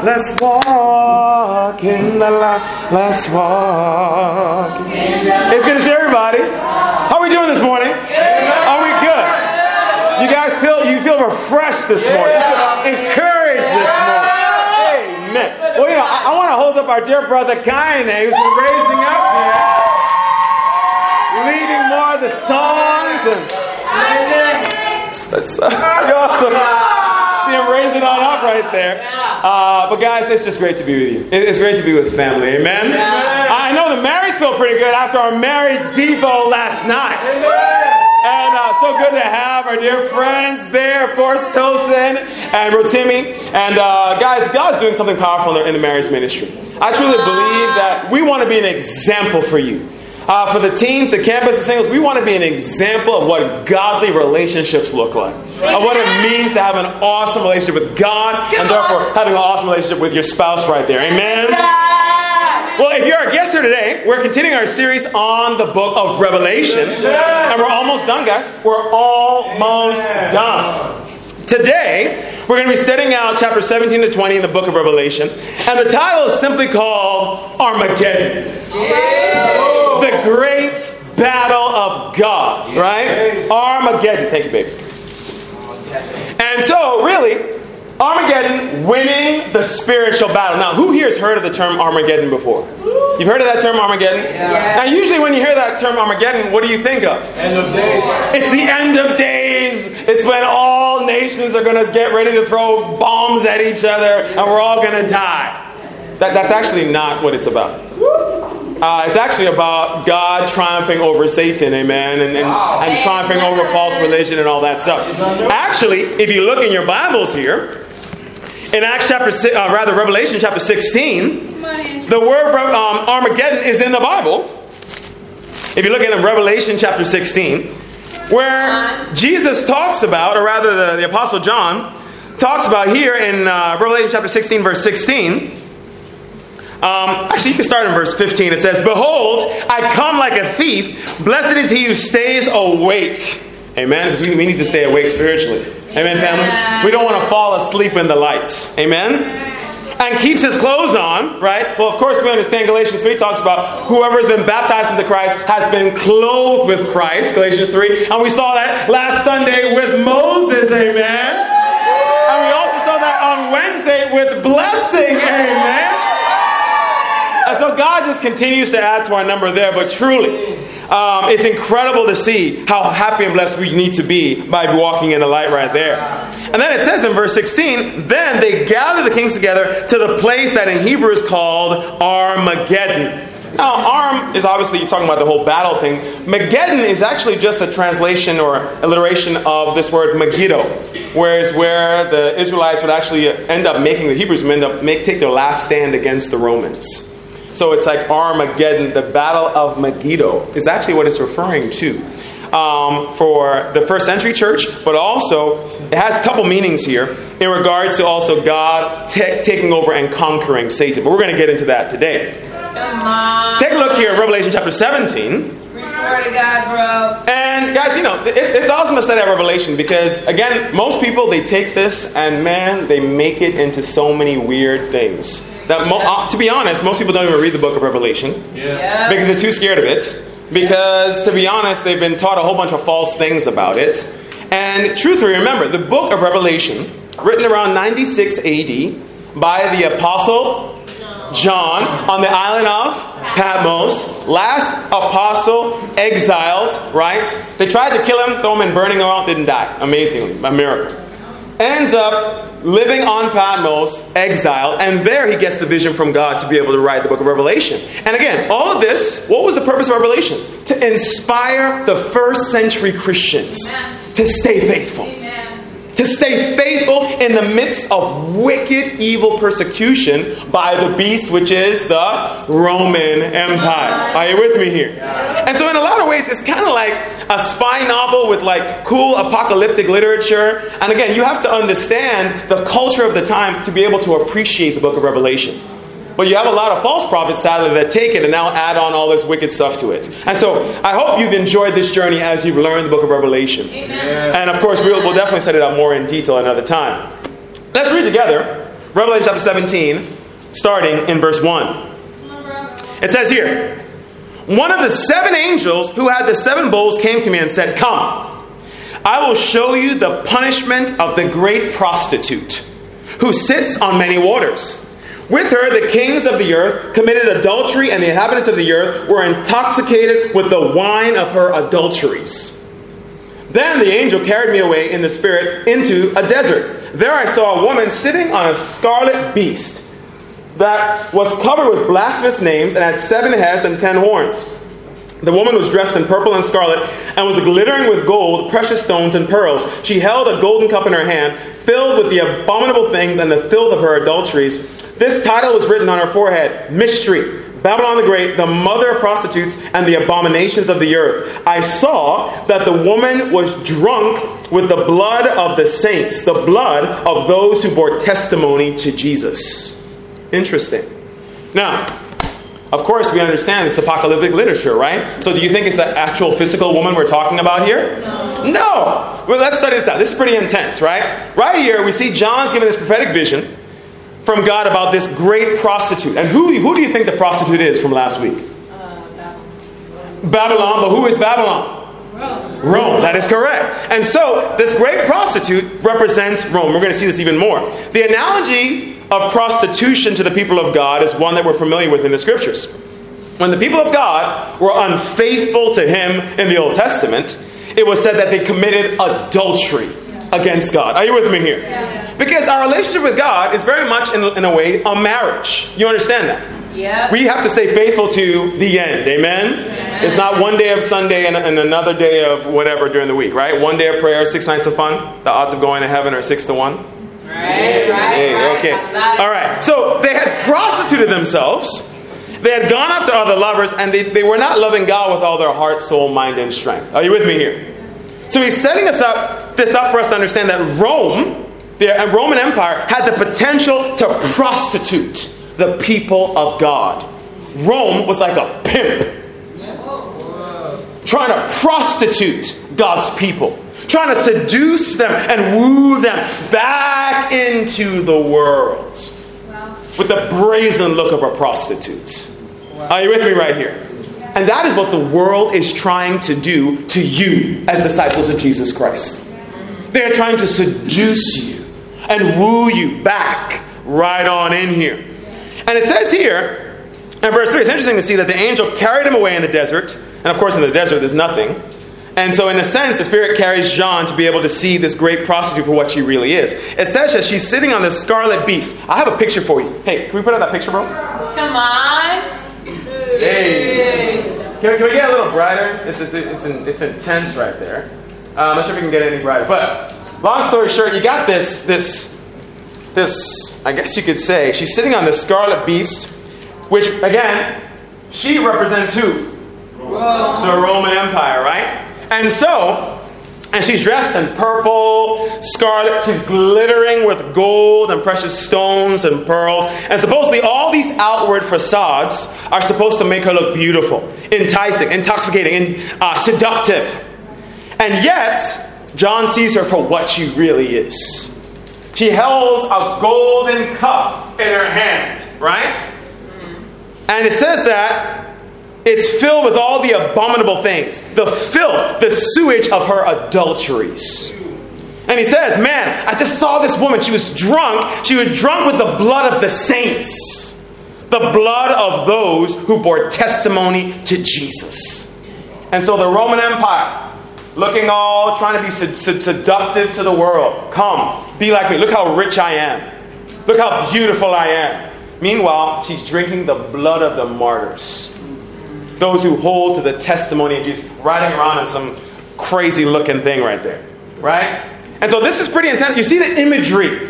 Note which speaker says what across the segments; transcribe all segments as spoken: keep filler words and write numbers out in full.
Speaker 1: Let's walk in the light. Let's walk. It's good to see everybody. How are we doing this morning? Are we good? You guys feel you feel refreshed this morning. You feel encouraged this morning. Amen. Well, you know, I, I want to hold up our dear brother Kaine, who's been raising up here, leading more of the songs, and that's uh, awesome. See him raising on up right there. Uh, but guys, it's just great to be with you. It's great to be with family. Amen. I know the marrieds feel pretty good after our married Devo last night. And uh, so good to have our dear friends there, of course, Tosin and Rotimi. And uh, guys, God's doing something powerful in the, in the marriage ministry. I truly believe that we want to be an example for you. Uh, for the teens, the campus, the singles, we want to be an example of what godly relationships look like. Of what it means to have an awesome relationship with God, and therefore having an awesome relationship with your spouse right there. Amen? Well, if you're our guest here today, we're continuing our series on the book of Revelation. And we're almost done, guys. We're almost done. Today, we're going to be studying out chapter seventeen to twenty in the book of Revelation. And the title is simply called Armageddon. The great battle of God. Right? Armageddon. Thank you, baby. And so, really, Armageddon, winning the spiritual battle. Now, who here has heard of the term Armageddon before? You've heard of that term Armageddon? Yeah. Now, usually when you hear that term Armageddon, what do you think of?
Speaker 2: End of days.
Speaker 1: It's the end of days. It's when all nations are going to get ready to throw bombs at each other and we're all going to die. That, that's actually not what it's about. Uh, it's actually about God triumphing over Satan, amen, and, and, wow. and triumphing over false religion and all that stuff. Actually, if you look in your Bibles here, in Acts chapter, uh, rather Revelation chapter sixteen, the word um, Armageddon is in the Bible. If you look at Revelation chapter sixteen, where Jesus talks about, or rather the, the Apostle John talks about here in uh, Revelation chapter sixteen, verse sixteen. Um, actually, you can start in verse fifteen. It says, "Behold, I come like a thief. Blessed is he who stays awake." Amen. Because we, we need to stay awake spiritually. Amen, family? We don't want to fall asleep in the lights. Amen? And keeps his clothes on, right? Well, of course, we understand Galatians three talks about whoever has been baptized into Christ has been clothed with Christ. Galatians three. And we saw that last Sunday with Moses. Amen? And we also saw that on Wednesday with blessing. Amen? And so God just continues to add to our number there. But truly, um, it's incredible to see how happy and blessed we need to be by walking in the light right there. And then it says in verse sixteen, "Then they gather the kings together to the place that in Hebrew is called Armageddon." Now, Arm is obviously, you're talking about the whole battle thing. Mageddon is actually just a translation or alliteration of this word Megiddo, whereas where the Israelites would actually end up making, the Hebrews would end up make, take their last stand against the Romans. So it's like Armageddon, the battle of Megiddo, is actually what it's referring to um, for the first century church. But also, it has a couple meanings here in regards to also God t- taking over and conquering Satan. But we're going to get into that today. Take a look here at Revelation chapter seventeen.
Speaker 3: Swear to God, bro.
Speaker 1: And guys, you know, it's, it's awesome to study that Revelation because, again, most people, they take this and, man, they make it into so many weird things. That, mo- uh, to be honest, most people don't even read the book of Revelation
Speaker 3: Yeah.
Speaker 1: because they're too scared of it. Because, to be honest, they've been taught a whole bunch of false things about it. And truthfully, remember, the book of Revelation, written around ninety-six A D by the Apostle John on the island of Patmos, last apostle exiled, right? They tried to kill him, throw him in burning oil, didn't die. Amazingly, a miracle. Ends up living on Patmos, exiled, and there he gets the vision from God to be able to write the book of Revelation. And again, all of this, what was the purpose of Revelation? To inspire the first century Christians Amen. To stay faithful. Amen. To stay faithful in the midst of wicked, evil persecution by the beast, which is the Roman Empire. Are you with me here? And so in a lot of ways, it's kind of like a spy novel with like cool apocalyptic literature. And again, you have to understand the culture of the time to be able to appreciate the book of Revelation. But you have a lot of false prophets, sadly, that take it and now add on all this wicked stuff to it. And so I hope you've enjoyed this journey as you've learned the book of Revelation. Amen. And of course, we'll, we'll definitely set it up more in detail another time. Let's read together Revelation chapter seventeen, starting in verse one. It says here, one of the seven angels who had the seven bowls came to me and said, "Come, I will show you the punishment of the great prostitute, who sits on many waters. With her, the kings of the earth committed adultery, and the inhabitants of the earth were intoxicated with the wine of her adulteries." Then the angel carried me away in the spirit into a desert. There I saw a woman sitting on a scarlet beast that was covered with blasphemous names and had seven heads and ten horns. The woman was dressed in purple and scarlet and was glittering with gold, precious stones, and pearls. She held a golden cup in her hand, filled with the abominable things and the filth of her adulteries. This title was written on her forehead: Mystery, Babylon the Great, the mother of prostitutes and the abominations of the earth. I saw that the woman was drunk with the blood of the saints, the blood of those who bore testimony to Jesus. Interesting. Now, of course, we understand this apocalyptic literature, right? So do you think it's an actual physical woman we're talking about here?
Speaker 3: No.
Speaker 1: No! Well, let's study this out. This is pretty intense, right? Right here, we see John's given this prophetic vision from God about this great prostitute. And who, who do you think the prostitute is from last week?
Speaker 3: Uh, Babylon.
Speaker 1: Babylon, but who is Babylon?
Speaker 3: Rome.
Speaker 1: Rome, that is correct. And so, this great prostitute represents Rome. We're going to see this even more. The analogy of prostitution to the people of God is one that we're familiar with in the Scriptures. When the people of God were unfaithful to Him in the Old Testament, it was said that they committed adultery against God. Are you with me here?
Speaker 3: Yeah.
Speaker 1: Because our relationship with God is very much, in, in a way, a marriage. You understand that?
Speaker 3: Yeah.
Speaker 1: We have to stay faithful to the end. Amen? Amen. It's not one day of Sunday and, and another day of whatever during the week, right? One day of prayer, six nights of fun. The odds of going to heaven are six to one.
Speaker 3: Right, right,
Speaker 1: Hey,
Speaker 3: right.
Speaker 1: okay. All right. So they had prostituted themselves. They had gone after other lovers, and they, they were not loving God with all their heart, soul, mind, and strength. Are you with me here? So he's setting us up, this up for us to understand that Rome, the Roman Empire, had the potential to prostitute the people of God. Rome was like a pimp, trying to prostitute God's people, trying to seduce them and woo them back into the world with the brazen look of a prostitute. Are you with me right here? And that is what the world is trying to do to you as disciples of Jesus Christ. They are trying to seduce you and woo you back right on in here. And it says here, in verse three, it's interesting to see that the angel carried him away in the desert. And of course in the desert there's nothing. And so in a sense, the Spirit carries John to be able to see this great prostitute for what she really is. It says that she's sitting on this scarlet beast. I have a picture for you. Hey, can we put up that picture, bro?
Speaker 3: Come on.
Speaker 1: Hey. Can, can we get a little brighter? It's it's it's, it's intense right there. Uh, I'm not sure if we can get any brighter. But long story short, you got this this this. I guess you could say she's sitting on the scarlet beast, which again, she represents who? Whoa. The Roman Empire, right? And so, and she's dressed in purple, scarlet. She's glittering with gold and precious stones and pearls. And supposedly all these outward facades are supposed to make her look beautiful, enticing, intoxicating, and uh, seductive. And yet, John sees her for what she really is. She holds a golden cup in her hand, right? And it says that it's filled with all the abominable things, the filth, the sewage of her adulteries. And he says, man, I just saw this woman. She was drunk. She was drunk with the blood of the saints, the blood of those who bore testimony to Jesus. And so the Roman Empire, looking all, trying to be sed- sed- seductive to the world. Come, be like me. Look how rich I am. Look how beautiful I am. Meanwhile, she's drinking the blood of the martyrs. Those who hold to the testimony of Jesus, riding around in some crazy looking thing right there. Right? And so this is pretty intense. You see the imagery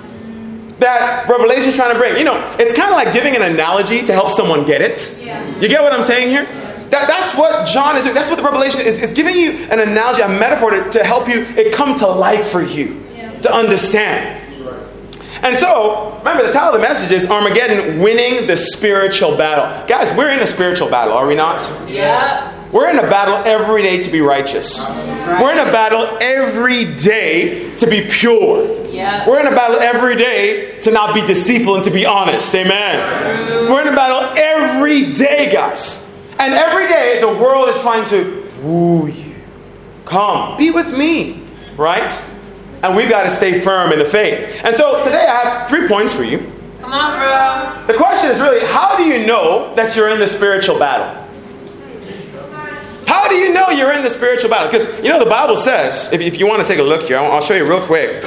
Speaker 1: that Revelation is trying to bring. You know, it's kind of like giving an analogy to help someone get it. Yeah. You get what I'm saying here? That, that's what John is doing. That's what the Revelation is. It's giving you an analogy, a metaphor to, to help you, it come to life for you, yeah. to understand. And so, remember, the title of the message is Armageddon, Winning the Spiritual Battle. Guys, we're in a spiritual battle, are we not?
Speaker 3: Yeah.
Speaker 1: We're in a battle every day to be righteous. We're in a battle every day to be pure.
Speaker 3: Yeah.
Speaker 1: We're in a battle every day to not be deceitful and to be honest. Amen. We're in a battle every day, guys. And every day the world is trying to woo you. Come, be with me. Right? And we've got to stay firm in the faith. And so today I have three points for you.
Speaker 3: Come on, bro.
Speaker 1: The question is really, how do you know that you're in the spiritual battle? How do you know you're in the spiritual battle? Because, you know, the Bible says, if, if you want to take a look here, I'll, I'll show you real quick.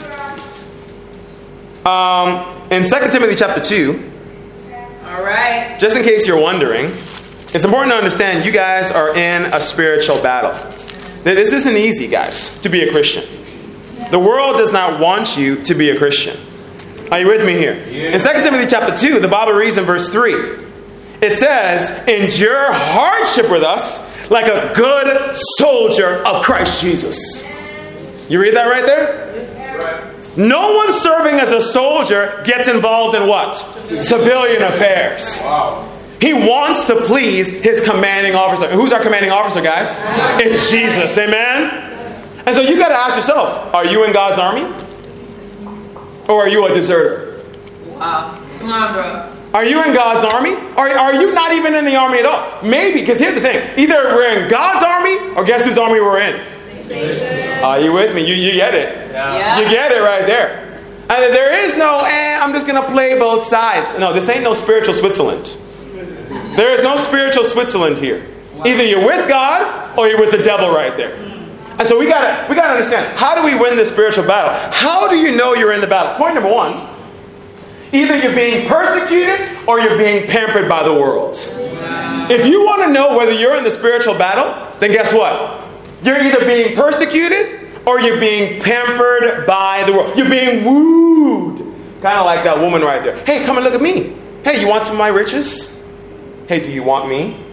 Speaker 1: Um, in Second Timothy chapter two,
Speaker 3: All right.
Speaker 1: just in case you're wondering, it's important to understand you guys are in a spiritual battle. This isn't easy, guys, to be a Christian. The world does not want you to be a Christian. Are you with me here? In Second Timothy chapter two, the Bible reads in verse three. It says, endure hardship with us like a good soldier of Christ Jesus. You read that right there? No one serving as a soldier gets involved in what? Civilian affairs. He wants to please his commanding officer. Who's our commanding officer, guys? It's Jesus. Amen? And so you got to ask yourself, are you in God's army? Or are you a deserter?
Speaker 3: Wow. Come on, bro.
Speaker 1: Are you in God's army? Or are you not even in the army at all? Maybe, because here's the thing. Either we're in God's army, or guess whose army we're in? Are you with me? You, you get it.
Speaker 3: Yeah.
Speaker 1: You get it right there. And there is no, eh, I'm just going to play both sides. No, this ain't no spiritual Switzerland. There is no spiritual Switzerland here. Either you're with God, or you're with the devil right there. And so we gotta we gotta understand, how do we win this spiritual battle? How do you know you're in the battle? Point number one, either you're being persecuted or you're being pampered by the world. If you want to know whether you're in the spiritual battle, then guess what? You're either being persecuted or you're being pampered by the world. You're being wooed. Kind of like that woman right there. Hey, come and look at me. Hey, you want some of my riches? Hey, do you want me?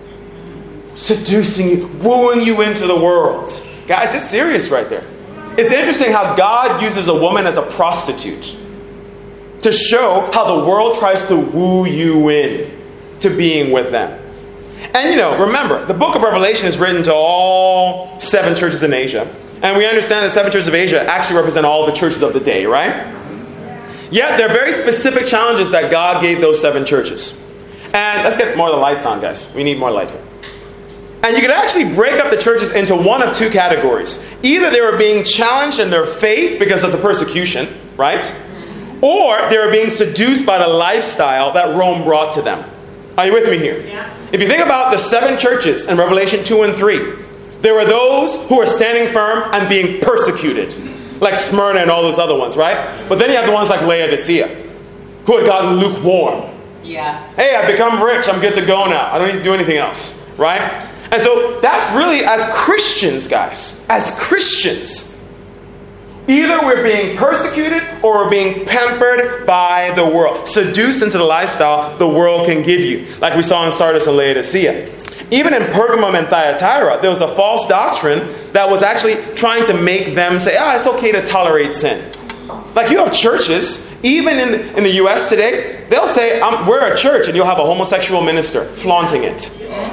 Speaker 1: Seducing you, wooing you into the world. Guys, it's serious right there. It's interesting how God uses a woman as a prostitute to show how the world tries to woo you in to being with them. And you know, remember, the book of Revelation is written to all seven churches in Asia. And we understand the seven churches of Asia actually represent all the churches of the day, right? Yet there are very specific challenges that God gave those seven churches. And let's get more of the lights on, guys. We need more light here. And you can actually break up the churches into one of two categories. Either they were being challenged in their faith because of the persecution, right? Or they were being seduced by the lifestyle that Rome brought to them. Are you with me here? Yeah. If you think about the seven churches in Revelation two and three, there were those who were standing firm and being persecuted, like Smyrna and all those other ones, right? But then you have the ones like Laodicea, who had gotten lukewarm.
Speaker 3: Yeah.
Speaker 1: Hey, I've become rich. I'm good to go now. I don't need to do anything else, right? And so that's really, as Christians, guys, as Christians, either we're being persecuted or we're being pampered by the world, seduced into the lifestyle the world can give you, like we saw in Sardis and Laodicea. Even in Pergamum and Thyatira, there was a false doctrine that was actually trying to make them say, ah, it's okay to tolerate sin. Like you have churches, even in the, in the U S today, they'll say, um, we're a church, and you'll have a homosexual minister flaunting it.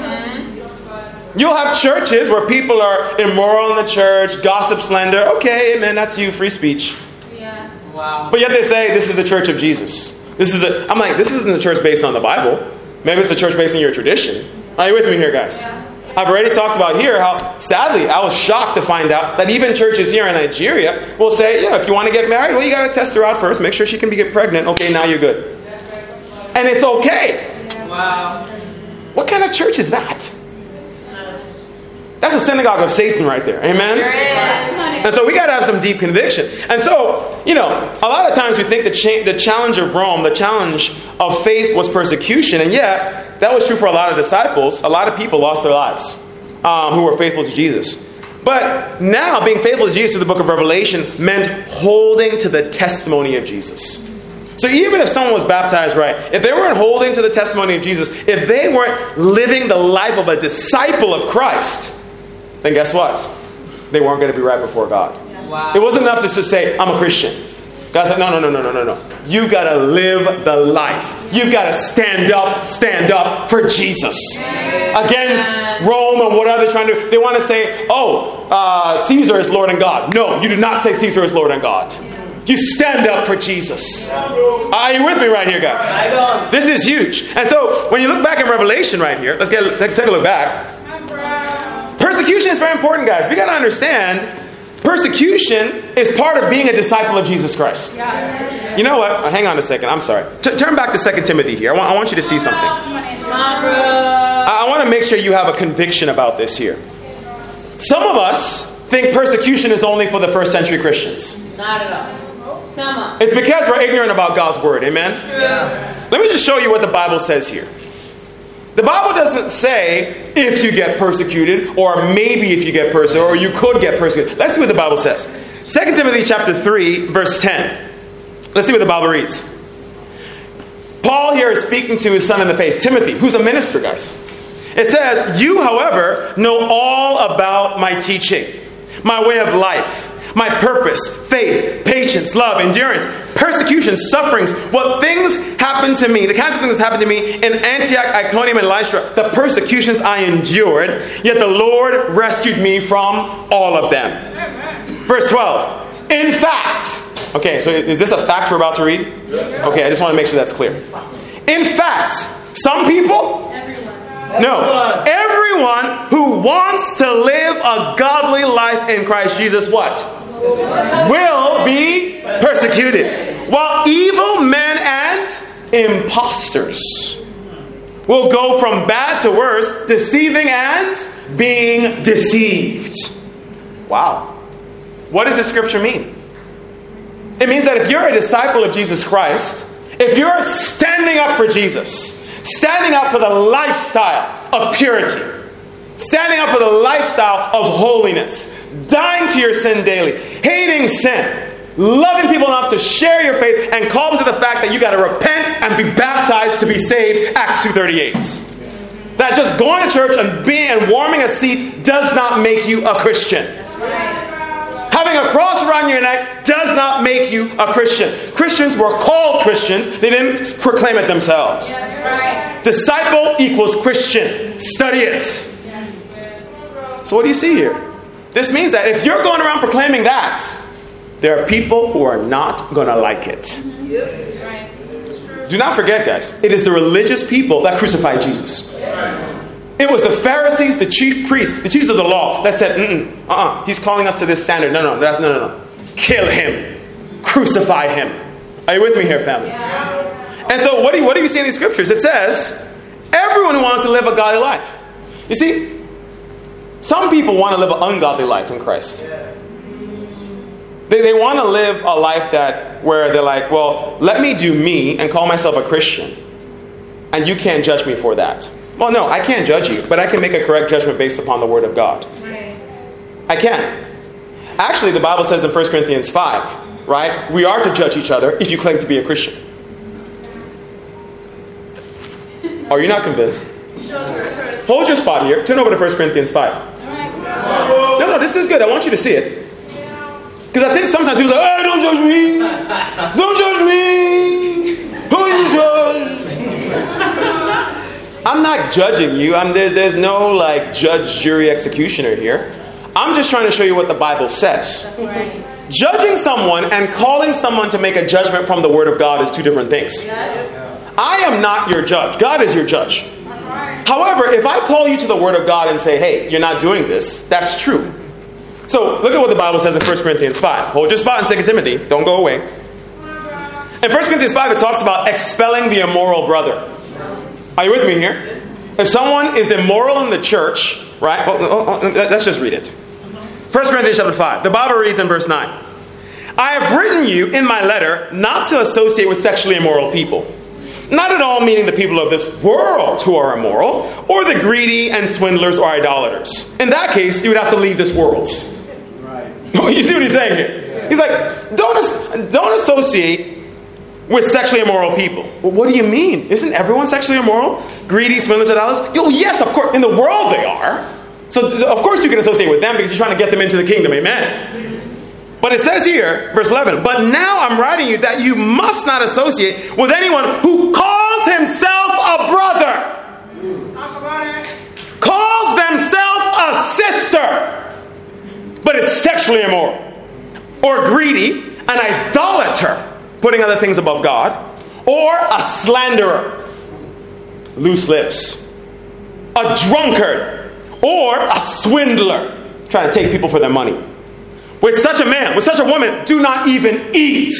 Speaker 1: You'll have churches where people are immoral in the church, gossip, slander. Okay, amen, that's you, free speech.
Speaker 3: Yeah. Wow.
Speaker 1: But yet they say, this is the church of Jesus. This is a, I'm like, this isn't a church based on the Bible. Maybe it's a church based on your tradition. Are you with me here, guys?
Speaker 3: Yeah.
Speaker 1: I've already talked about here how, sadly, I was shocked to find out that even churches here in Nigeria will say, you know, if you want to get married, well, you got to test her out first. Make sure she can be get pregnant. Okay, now you're good. And it's okay.
Speaker 3: Wow.
Speaker 1: What kind of church is that? That's a synagogue of Satan right there. Amen?
Speaker 3: There is.
Speaker 1: And so we got to have some deep conviction. And so, you know, a lot of times we think the, cha- the challenge of Rome, the challenge of faith was persecution. And yet, that was true for a lot of disciples. A lot of people lost their lives um, who were faithful to Jesus. But now, being faithful to Jesus through the book of Revelation meant holding to the testimony of Jesus. So even if someone was baptized right, if they weren't holding to the testimony of Jesus, if they weren't living the life of a disciple of Christ, then guess what? They weren't going to be right before God.
Speaker 3: Wow.
Speaker 1: It wasn't enough just to say, I'm a Christian. God's like, no, no, no, no, no, no, no. You got to live the life. You got to stand up, stand up for Jesus. Against Rome and what are they trying to do? They want to say, oh, uh, Caesar is Lord and God. No, you do not say Caesar is Lord and God. You stand up for Jesus. Are you with me right here, guys? This is huge. And so, when you look back in Revelation right here, let's get take, take a look back. Persecution is very important, guys. We got to understand, persecution is part of being a disciple of Jesus Christ. You know what? Hang on a second. I'm sorry. T- turn back to Second Timothy here. I want, I want you to see something. I, I want to make sure you have a conviction about this here. Some of us think persecution is only for the first century Christians.
Speaker 3: Not at all. Come on.
Speaker 1: It's because we're ignorant about God's word. Amen?
Speaker 3: Yeah.
Speaker 1: Let me just show you what the Bible says here. The Bible doesn't say if you get persecuted, or maybe if you get persecuted, or you could get persecuted. Let's see what the Bible says. Second Timothy chapter three, verse ten. Let's see what the Bible reads. Paul here is speaking to his son in the faith, Timothy, who's a minister, guys. It says, you, however, know all about my teaching, my way of life, my purpose, faith, patience, love, endurance, persecution, sufferings, what things happened to me, the kinds of things that happened to me in Antioch, Iconium, and Lystra, the persecutions I endured, yet the Lord rescued me from all of them. Verse twelve. In fact, okay, so is this a fact we're about to read? Yes. Okay, I just want to make sure that's clear. In fact, some people, no, everyone who wants to live a godly life in Christ Jesus, what? Will be persecuted. While evil men and imposters will go from bad to worse, deceiving and being deceived. Wow. What does the scripture mean? It means that if you're a disciple of Jesus Christ, if you're standing up for Jesus, standing up for the lifestyle of purity, standing up for the lifestyle of holiness, dying to your sin daily, hating sin, loving people enough to share your faith and call them to the fact that you got to repent and be baptized to be saved, Acts two thirty-eight. That just going to church and being and warming a seat does not make you a Christian. Having a cross around your neck does not make you a Christian. Christians were called Christians. They didn't proclaim it themselves. Right. Disciple equals Christian. Study it. So what do you see here? This means that if you're going around proclaiming that, there are people who are not going to like it. Do not forget, guys, it is the religious people that crucified Jesus. It was the Pharisees, the chief priests, the chiefs of the law that said, mm-mm, uh-uh, he's calling us to this standard. No, no, that's no, no, no. Kill him. Crucify him. Are you with me here, family? Yeah. And so what do you, what do you see in these scriptures? It says, everyone wants to live a godly life. You see, some people want to live an ungodly life in Christ. They, they want to live a life that where they're like, well, let me do me and call myself a Christian. And you can't judge me for that. Well, no, I can't judge you, but I can make a correct judgment based upon the Word of God. I can. Actually, the Bible says in First Corinthians five, right? We are to judge each other if you claim to be a Christian. Are you not convinced? Hold your spot here. Turn over to First Corinthians five. No, no, this is good. I want you to see it. Because I think sometimes people say, hey, don't judge me. Don't judge me. Who you judge? I'm not judging you. I'm there, there's no like judge, jury, executioner here. I'm just trying to show you what the Bible says. That's right. Judging someone and calling someone to make a judgment from the Word of God is two different things. Yes. I am not your judge. God is your judge. Right. However, if I call you to the Word of God and say, hey, you're not doing this, that's true. So look at what the Bible says in First Corinthians five. Hold your spot in Second Timothy. Don't go away. In First Corinthians five, it talks about expelling the immoral brother. Are you with me here? If someone is immoral in the church, right? Well, oh, oh, let's just read it. First Corinthians chapter five. The Bible reads in verse nine. I have written you in my letter not to associate with sexually immoral people. Not at all meaning the people of this world who are immoral, or the greedy and swindlers or idolaters. In that case, you would have to leave this world. Right. You see what he's saying here? He's like, don't, don't associate with sexually immoral people. Well, what do you mean? Isn't everyone sexually immoral? Greedy, swindlers, idolaters? Oh, yes, of course. In the world they are. So, of course you can associate with them because you're trying to get them into the kingdom. Amen. But it says here, verse eleven, but now I'm writing you that you must not associate with anyone who calls himself a brother,
Speaker 3: Talk about it.
Speaker 1: calls themselves a sister, but is sexually immoral, or greedy, an idolater, putting other things above God, or a slanderer, loose lips, a drunkard, or a swindler, trying to take people for their money. With such a man, with such a woman, do not even eat.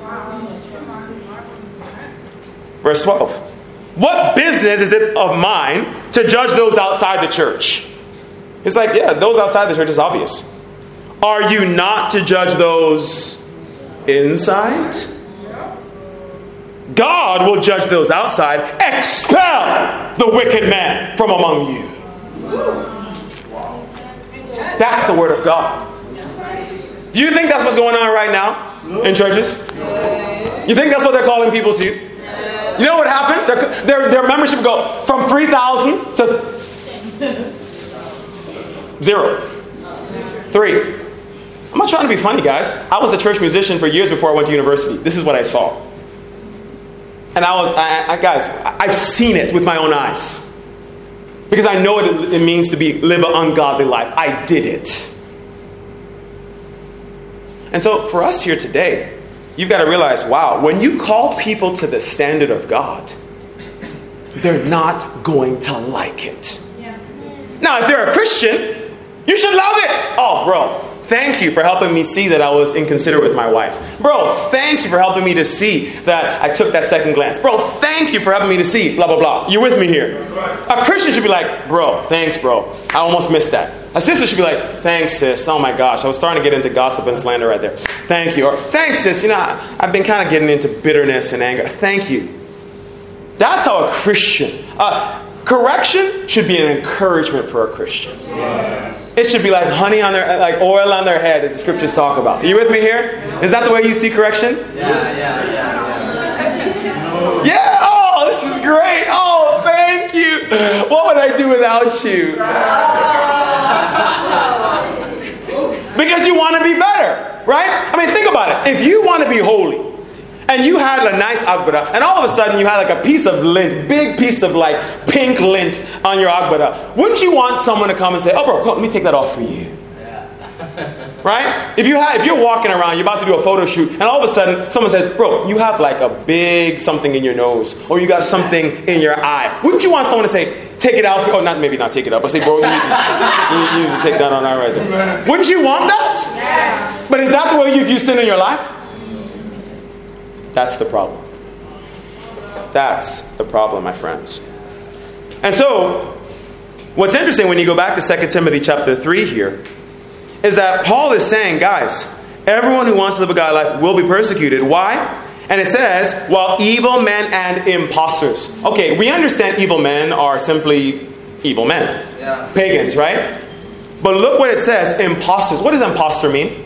Speaker 1: Verse twelve. What business is it of mine to judge those outside the church? It's like, yeah, those outside the church is obvious. Are you not to judge those inside? God will judge those outside. Expel the wicked man from among you. That's the word of God. Do you think that's what's going on right now in churches? You think that's what they're calling people to? You know what happened? Their, their, their membership go from three thousand to zero. Three. I'm not trying to be funny, guys. I was a church musician for years before I went to university. This is what I saw. And I was, I, I, guys, I've seen it with my own eyes. Because I know what it, it means to be live an ungodly life. I did it. And so for us here today, you've got to realize, wow, when you call people to the standard of God, they're not going to like it. Yeah. Now, if they're a Christian, you should love it. Oh, bro, thank you for helping me see that I was inconsiderate with my wife. Bro, thank you for helping me to see that I took that second glance. Bro, thank you for helping me to see blah, blah, blah. You with me here? A Christian should be like, bro, thanks, bro. I almost missed that. A sister should be like, thanks, sis. Oh my gosh, I was starting to get into gossip and slander right there. Thank you. Or, thanks, sis. You know, I, I've been kind of getting into bitterness and anger. Thank you. That's how a Christian... Uh, correction should be an encouragement for a Christian. Yes. It should be like honey on their, like oil on their head, as the scriptures talk about. Are you with me here? Is that the way you see correction?
Speaker 2: Yeah, yeah, yeah, yeah.
Speaker 1: Yeah. Oh, this is great. Oh, thank you. What would I do without you? Because you want to be better, right? I mean, think about it. If you want to be holy, and you had a nice agbada, and all of a sudden you had like a piece of lint, big piece of like pink lint on your agbada, wouldn't you want someone to come and say, oh bro, come, let me take that off for you? Yeah. Right? If, you have, if you're walking around, you're about to do a photo shoot, and all of a sudden someone says, bro, you have like a big something in your nose, or you got something in your eye. Wouldn't you want someone to say, take it out? For, oh, not maybe not take it out, but say, bro, you need, to, you need to take that on out right there. Wouldn't you want that? Yes. But is that the way you view sin in your life? That's the problem. That's the problem, my friends. And so, what's interesting when you go back to Second Timothy chapter three here, is that Paul is saying, guys, everyone who wants to live a godly life will be persecuted. Why? And it says, well, evil men and imposters. Okay, we understand evil men are simply evil men. Yeah. Pagans, right? But look what it says, imposters. What does imposter mean?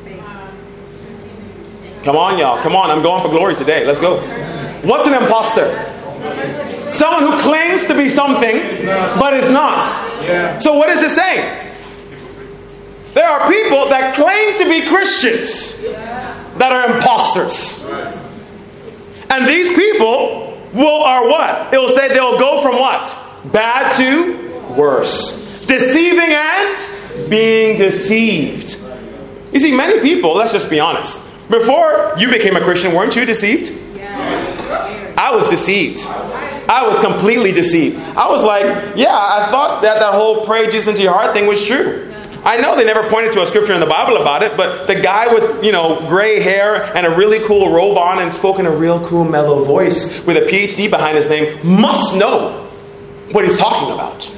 Speaker 1: Come on, y'all. Come on. I'm going for glory today. Let's go. What's an imposter? Someone who claims to be something, but is not. So what is it saying? There are people that claim to be Christians that are imposters. And these people will are what? It will say they'll go from what? Bad to worse. Deceiving and being deceived. You see, many people, let's just be honest. Before you became a Christian, weren't you deceived? Yes. I was deceived. I was completely deceived. I was like, yeah, I thought that that whole pray Jesus into your heart thing was true. I know they never pointed to a scripture in the Bible about it, but the guy with, you know, gray hair and a really cool robe on and spoke in a real cool mellow voice with a P H D behind his name must know what he's talking about.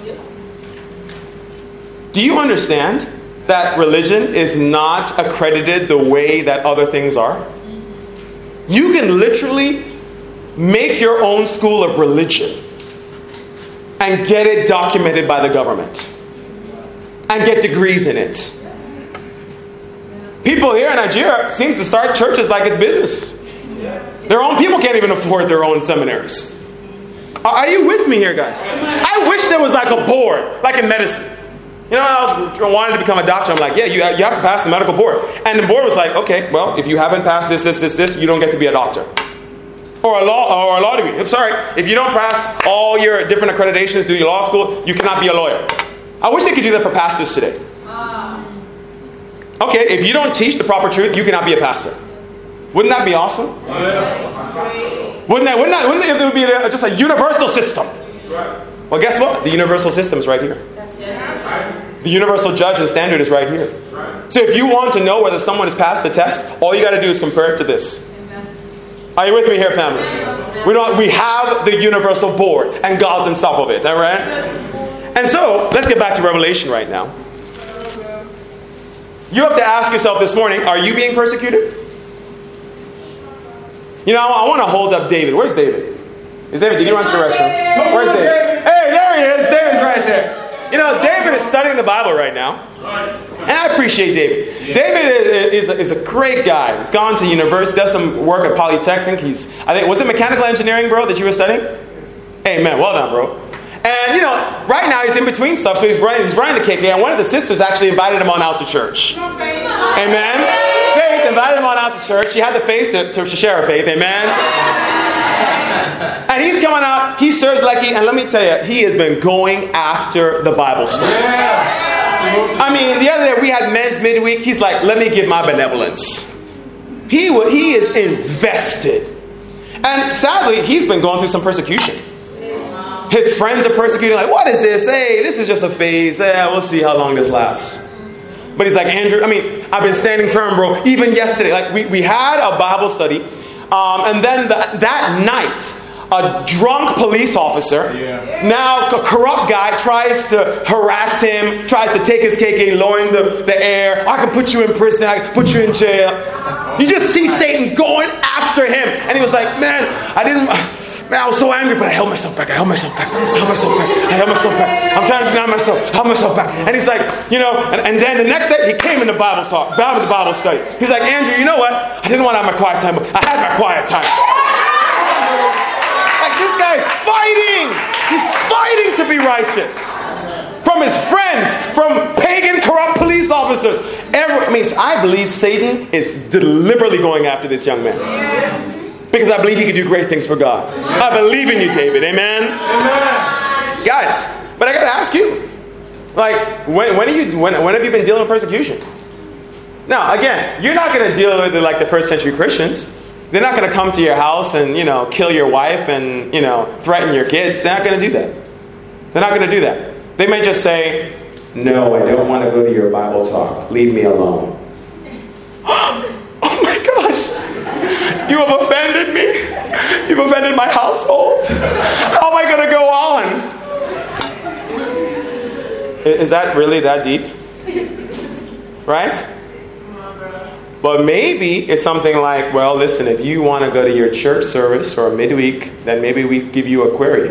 Speaker 1: Do you understand that religion is not accredited the way that other things are? You can literally make your own school of religion and get it documented by the government and get degrees in it. People here in Nigeria seems to start churches like it's business. Their own people can't even afford their own seminaries. Are you with me here, guys? I wish there was like a board, like in medicine. You know, I was wanting to become a doctor. I'm like, yeah, you, you have to pass the medical board. And the board was like, okay, well, if you haven't passed this, this, this, this, you don't get to be a doctor. Or a law, or a law degree. I'm sorry, if you don't pass all your different accreditations through your law school, you cannot be a lawyer. I wish they could do that for pastors today. Okay, if you don't teach the proper truth, you cannot be a pastor. Wouldn't that be awesome? Wouldn't that? Wouldn't that? Wouldn't it, it would be a, just a universal system? Well, guess what? The universal system is right here. The universal judge and standard is right here. So if you want to know whether someone has passed the test, all you got to do is compare it to this. Are you with me here, family? We don't. We have the universal board, and God's on top of it. All right. And so let's get back to Revelation right now. You have to ask yourself this morning: are you being persecuted? You know, I want to hold up David. Where's David? Is David? Did he run to the restroom? Where's David? Hey, there he is. David's right there. You know, David is studying the Bible right now. And I appreciate David. David is, is, a, is a great guy. He's gone to university, does some work at Polytechnic. He's, I think, was it mechanical engineering, bro, that you were studying? Hey, man, well done, bro. And, you know, right now he's in between stuff, so he's running, he's running the K K. And one of the sisters actually invited him on out to church. Amen. Faith invited him on out to church. She had the faith to, to share her faith. Amen. And he's coming out. He serves like he, and let me tell you, he has been going after the Bible stories. I mean, the other day we had men's midweek. He's like, let me give my benevolence. He will, he is invested. And sadly, he's been going through some persecution. His friends are persecuting, like, what is this? Hey, this is just a phase. Yeah, we'll see how long this lasts. But he's like, Andrew, I mean, I've been standing firm, bro. Even yesterday, like we, we had a Bible study. Um, and then the, that night, a drunk police officer, yeah. now a corrupt guy, tries to harass him, tries to take his K K, lowering the, the air. I can put you in prison. I can put you in jail. You just see Satan going after him. And he was like, man, I didn't... Man, I was so angry, but I held myself back. I held myself back. I held myself back. I held myself back. I'm trying to deny myself. I held myself back. And he's like, you know, and, and then the next day he came in the Bible talk, Bible the Bible study. He's like, Andrew, you know what? I didn't want to have my quiet time, but I had my quiet time. Like this guy's fighting. He's fighting to be righteous. From his friends, from pagan, corrupt police officers. Every, I mean, I believe Satan is deliberately going after this young man. Yes. Because I believe he can do great things for God. Amen. I believe in you, David. Amen? Amen. Guys, but I got to ask you. Like, when, when, are you, when, when have you been dealing with persecution? Now, again, you're not going to deal with it like the first century Christians. They're not going to come to your house and, you know, kill your wife and, you know, threaten your kids. They're not going to do that. They're not going to do that. They may just say, no, I don't want to go to your Bible talk. Leave me alone. Oh my gosh. You have offended me. You've offended my household. How am I going to go on? Is that really that deep? Right? But maybe it's something like, well, listen, if you want to go to your church service or midweek, then maybe we give you a query.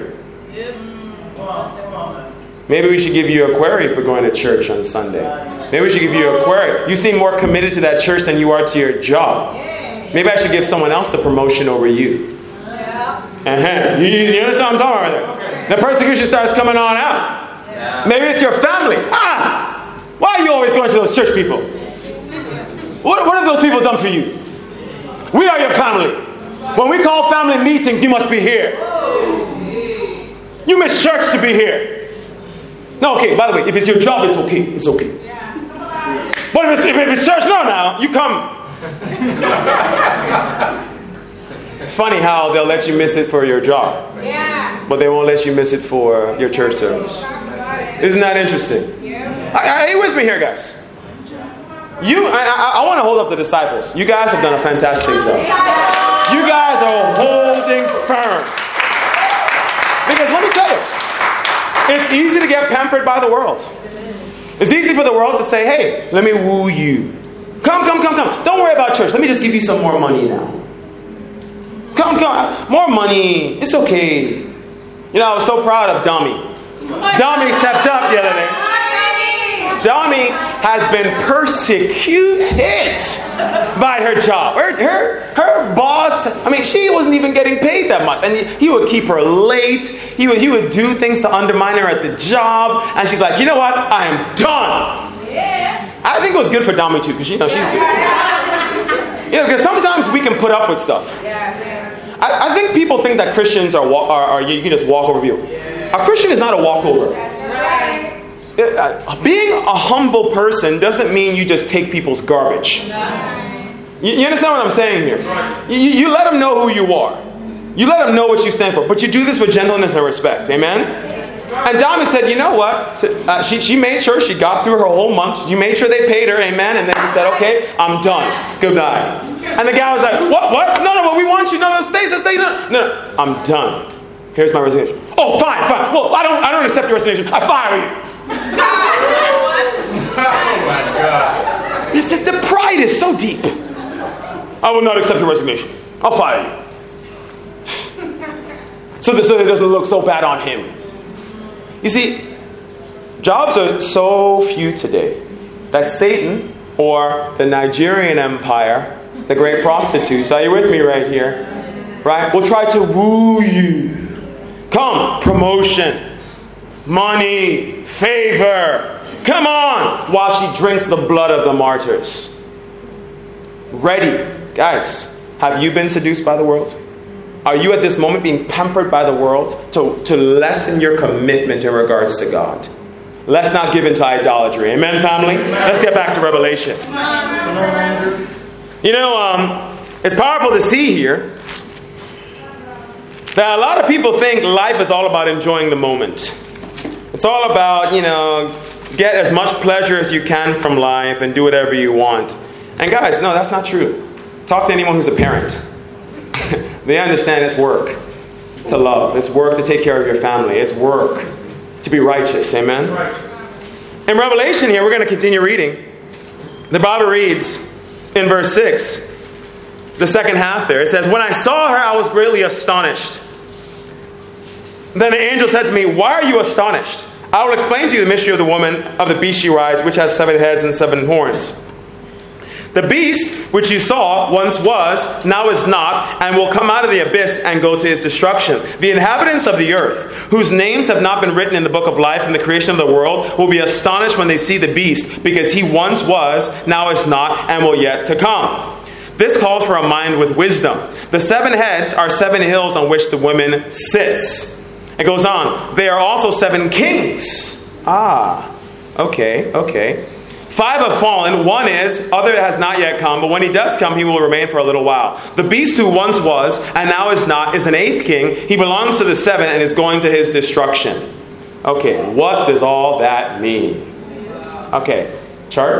Speaker 1: Maybe we should give you a query for going to church on Sunday. Maybe we should give you a query. You seem more committed to that church than you are to your job. Maybe I should give someone else the promotion over you. Uh-huh. You, you understand what I'm talking about right there? The persecution starts coming on out. Maybe it's your family. Ah! Why are you always going to those church people? What, what have those people done for you? We are your family. When we call family meetings, you must be here. You miss church to be here. No, okay, by the way, if it's your job, it's okay. It's okay. But if it's, if it's church, no, now, you come. It's funny how they'll let you miss it for your job. Yeah. But they won't let you miss it for your church service. Isn't that interesting? Yeah. Are you with me here, guys? You, I, I, I want to hold up the disciples. You guys have done a fantastic job. You guys are holding firm. Because let me tell you, it's easy to get pampered by the world. It's easy for the world to say, hey, let me woo you. Come, come, come, come. Don't worry about church. Let me just give you some more money now. Come, come. More money. It's okay. You know, I was so proud of Dummy. Dummy stepped up the other day. Dummy has been persecuted by her job. Her, her, her boss, I mean, she wasn't even getting paid that much. And he, he would keep her late. He would, he would do things to undermine her at the job. And she's like, you know what? I am done. Yeah. I think it was good for Dami too, because you know, she's You know, because sometimes we can put up with stuff. I, I think people think that Christians are, are, are you can just walk over people. A Christian is not a walkover. Being a humble person doesn't mean you just take people's garbage. You, you understand what I'm saying here? You, you let them know who you are. You let them know what you stand for. But you do this with gentleness and respect. Amen? And Dami said, you know what? Uh, she, she made sure she got through her whole month. She made sure they paid her. Amen? And then she said, okay, I'm done. Goodbye. And the guy was like, what? What? No, no, but we want you. No, no, stay, stay, stay. No, no, I'm done. Here's my resignation. Oh, fine, fine. Well, I don't, I don't accept your resignation. I fire you.
Speaker 2: Oh my God.
Speaker 1: This, this, the pride is so deep. I will not accept your resignation. I'll fire you. So this so it doesn't look so bad on him. You see, jobs are so few today that Satan or the Nigerian empire, the great prostitutes, are you with me right here? Right? Will try to woo you. Come, promotion, money, favor. Come on, while she drinks the blood of the martyrs. Ready. Guys, have you been seduced by the world? Are you at this moment being pampered by the world to, to lessen your commitment in regards to God? Let's not give in to idolatry. Amen, family? Let's get back to Revelation. You know, um, it's powerful to see here that a lot of people think life is all about enjoying the moment. It's all about, you know, get as much pleasure as you can from life and do whatever you want. And guys, no, that's not true. Talk to anyone who's a parent. They understand it's work to love. It's work to take care of your family. It's work to be righteous. Amen? In Revelation here, we're going to continue reading. The Bible reads in verse six, the second half there. It says, when I saw her, I was greatly astonished. Then the angel said to me, why are you astonished? I will explain to you the mystery of the woman of the beast she rides, which has seven heads and seven horns. The beast, which you saw, once was, now is not, and will come out of the abyss and go to his destruction. The inhabitants of the earth, whose names have not been written in the book of life in the creation of the world, will be astonished when they see the beast, because he once was, now is not, and will yet to come. This calls for a mind with wisdom. The seven heads are seven hills on which the woman sits. It goes on. They are also seven kings. Ah, okay, okay. Five have fallen, one is, other has not yet come, but when he does come, he will remain for a little while. The beast who once was, and now is not, is an eighth king. He belongs to the seven and is going to his destruction. Okay, what does all that mean? Okay, chart.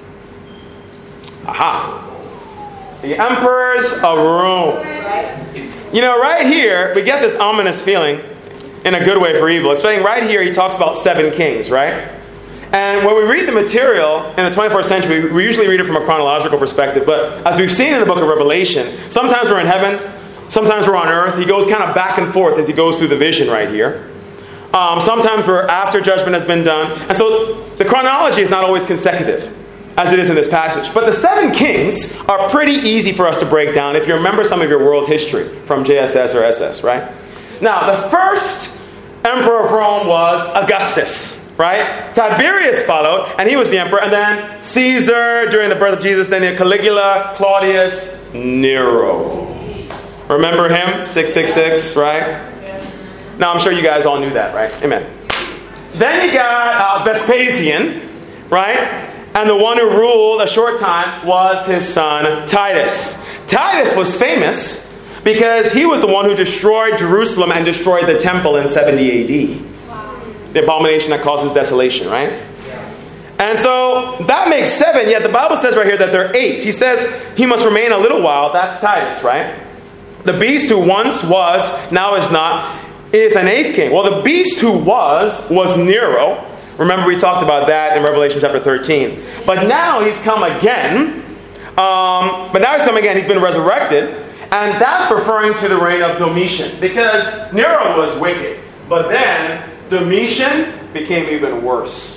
Speaker 1: Aha. The emperors of Rome. You know, right here, we get this ominous feeling, in a good way for evil. It's saying right here, he talks about seven kings, right? And when we read the material in the twenty-first century, we usually read it from a chronological perspective. But as we've seen in the book of Revelation, sometimes we're in heaven, sometimes we're on earth. He goes kind of back and forth as he goes through the vision right here. Um, sometimes we're after judgment has been done. And so the chronology is not always consecutive, as it is in this passage. But the seven kings are pretty easy for us to break down if you remember some of your world history from J S S or S S, right? Now, the first emperor of Rome was Augustus. Right? Tiberius followed, and he was the emperor. And then Caesar during the birth of Jesus. Then Caligula, Claudius, Nero. Remember him? six six six, right? Now, I'm sure you guys all knew that, right? Amen. Then you got uh, Vespasian, right? And the one who ruled a short time was his son Titus. Titus was famous because he was the one who destroyed Jerusalem and destroyed the temple in seventy A D. The abomination that causes desolation, right? And so that makes seven, yet the Bible says right here that there are eight. He says he must remain a little while. That's Titus, right? The beast who once was, now is not, is an eighth king. Well, the beast who was, was Nero. Remember we talked about that in Revelation chapter thirteen. But now he's come again. Um, but now he's come again. He's been resurrected. And that's referring to the reign of Domitian. Because Nero was wicked. But then Domitian became even worse.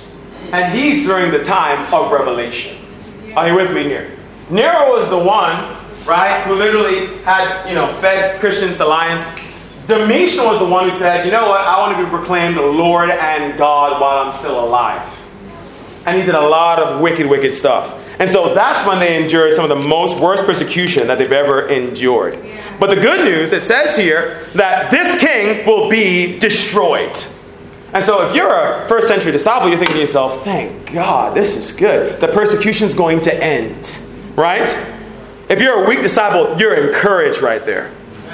Speaker 1: And he's during the time of revelation. Are you with me here? Nero was the one, right, who literally had, you know, fed Christians to lions. Domitian was the one who said, you know what, I want to be proclaimed Lord and God while I'm still alive. And he did a lot of wicked, wicked stuff. And so that's when they endured some of the most worst persecution that they've ever endured. Yeah. But the good news, it says here that this king will be destroyed. And so if you're a first century disciple, you're thinking to yourself, thank God, this is good. The persecution's going to end. Right? If you're a weak disciple, you're encouraged right there.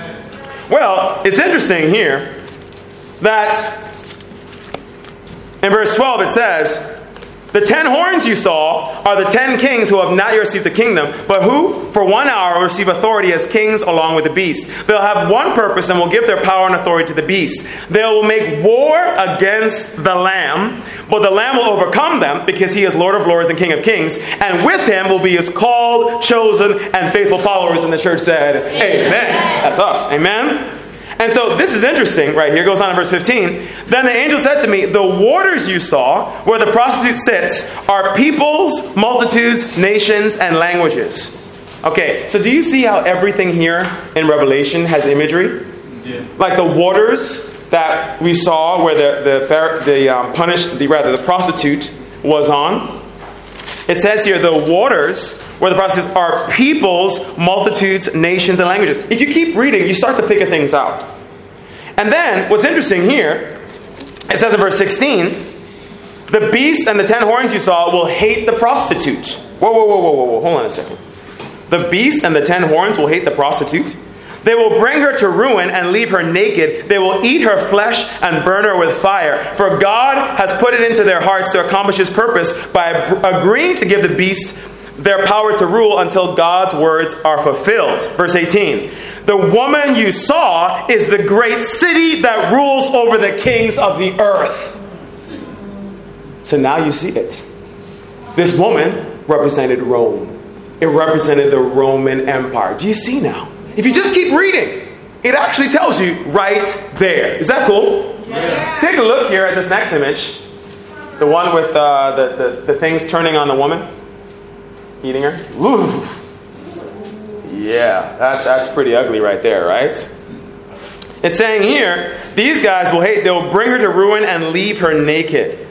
Speaker 1: Well, it's interesting here that in verse twelve it says, the ten horns you saw are the ten kings who have not yet received the kingdom, but who, for one hour, will receive authority as kings along with the beast. They'll have one purpose and will give their power and authority to the beast. They will make war against the Lamb, but the Lamb will overcome them because he is Lord of lords and King of kings. And with him will be his called, chosen, and faithful followers. And the church said, Amen. Amen. That's us. Amen. And so this is interesting right here. It goes on in verse fifteen. Then the angel said to me, the waters you saw where the prostitute sits are peoples, multitudes, nations, and languages. Okay, so do you see how everything here in Revelation has imagery? Yeah. Like the waters that we saw where the the, the um, punished, the rather the prostitute was on. It says here the waters where the prostitutes are peoples, multitudes, nations, and languages. If you keep reading, you start to figure things out. And then, what's interesting here, it says in verse sixteen, the beast and the ten horns you saw will hate the prostitute. Whoa, whoa, whoa, whoa, whoa, whoa, hold on a second. The beast and the ten horns will hate the prostitute. They will bring her to ruin and leave her naked. They will eat her flesh and burn her with fire. For God has put it into their hearts to accomplish his purpose by agreeing to give the beast their power to rule until God's words are fulfilled. Verse eighteen. The woman you saw is the great city that rules over the kings of the earth. So now you see it. This woman represented Rome. It represented the Roman Empire. Do you see now? If you just keep reading, it actually tells you right there. Is that cool? Yeah. Take a look here at this next image. The one with uh, the, the, the things turning on the woman. Eating her. Ooh. Yeah, that's, that's pretty ugly right there, right? It's saying here, these guys will hate, they'll bring her to ruin and leave her naked.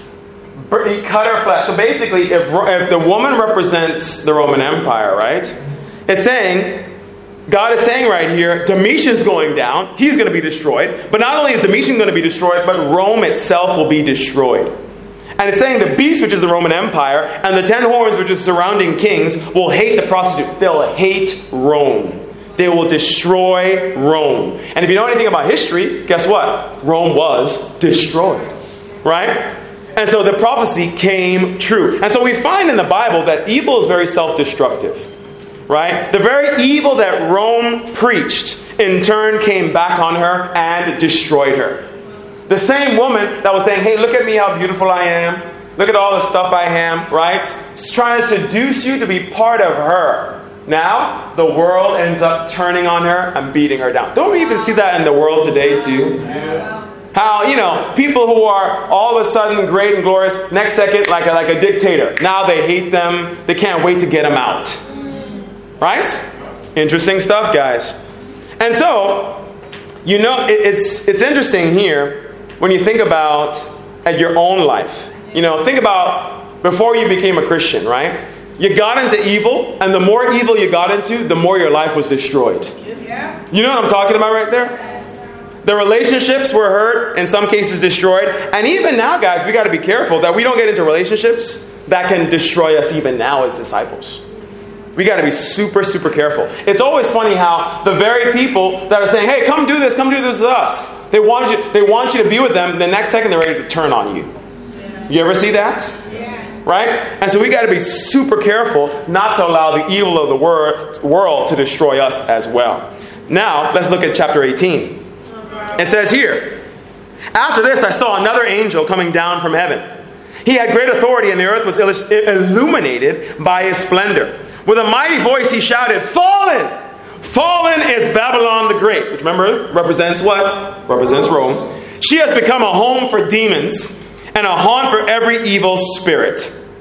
Speaker 1: Cut her flesh. So basically, if, if the woman represents the Roman Empire, right? It's saying, God is saying right here, Domitian's going down. He's going to be destroyed. But not only is Domitian going to be destroyed, but Rome itself will be destroyed. And it's saying the beast, which is the Roman Empire, and the ten horns, which is surrounding kings, will hate the prostitute. They'll hate Rome. They will destroy Rome. And if you know anything about history, guess what? Rome was destroyed. Right? And so the prophecy came true. And so we find in the Bible that evil is very self-destructive. Right? The very evil that Rome preached, in turn, came back on her and destroyed her. The same woman that was saying, hey, look at me how beautiful I am. Look at all the stuff I am, right? She's trying to seduce you to be part of her. Now, the world ends up turning on her and beating her down. Don't we even see that in the world today, too? Yeah. How, you know, people who are all of a sudden great and glorious, next second, like a, like a dictator. Now they hate them. They can't wait to get them out. Right? Interesting stuff, guys. And so, you know, it, it's it's interesting here. When you think about at your own life, you know, think about before you became a Christian, right? You got into evil, and the more evil you got into, the more your life was destroyed. Yeah. You know what I'm talking about right there? Yes. The relationships were hurt, in some cases destroyed. And even now, guys, we got to be careful that we don't get into relationships that can destroy us even now as disciples. We got to be super, super careful. It's always funny how the very people that are saying, hey, come do this, come do this with us. They want you, they want you to be with them. The next second, they're ready to turn on you. Yeah. You ever see that? Yeah. Right? And so we got to be super careful not to allow the evil of the wor- world to destroy us as well. Now, let's look at chapter eighteen. It says here, after this, I saw another angel coming down from heaven. He had great authority, and the earth was illuminated by his splendor. With a mighty voice he shouted, Fallen! Fallen is Babylon the Great. Which, remember, represents what? Represents Rome. She has become a home for demons and a haunt for every evil spirit.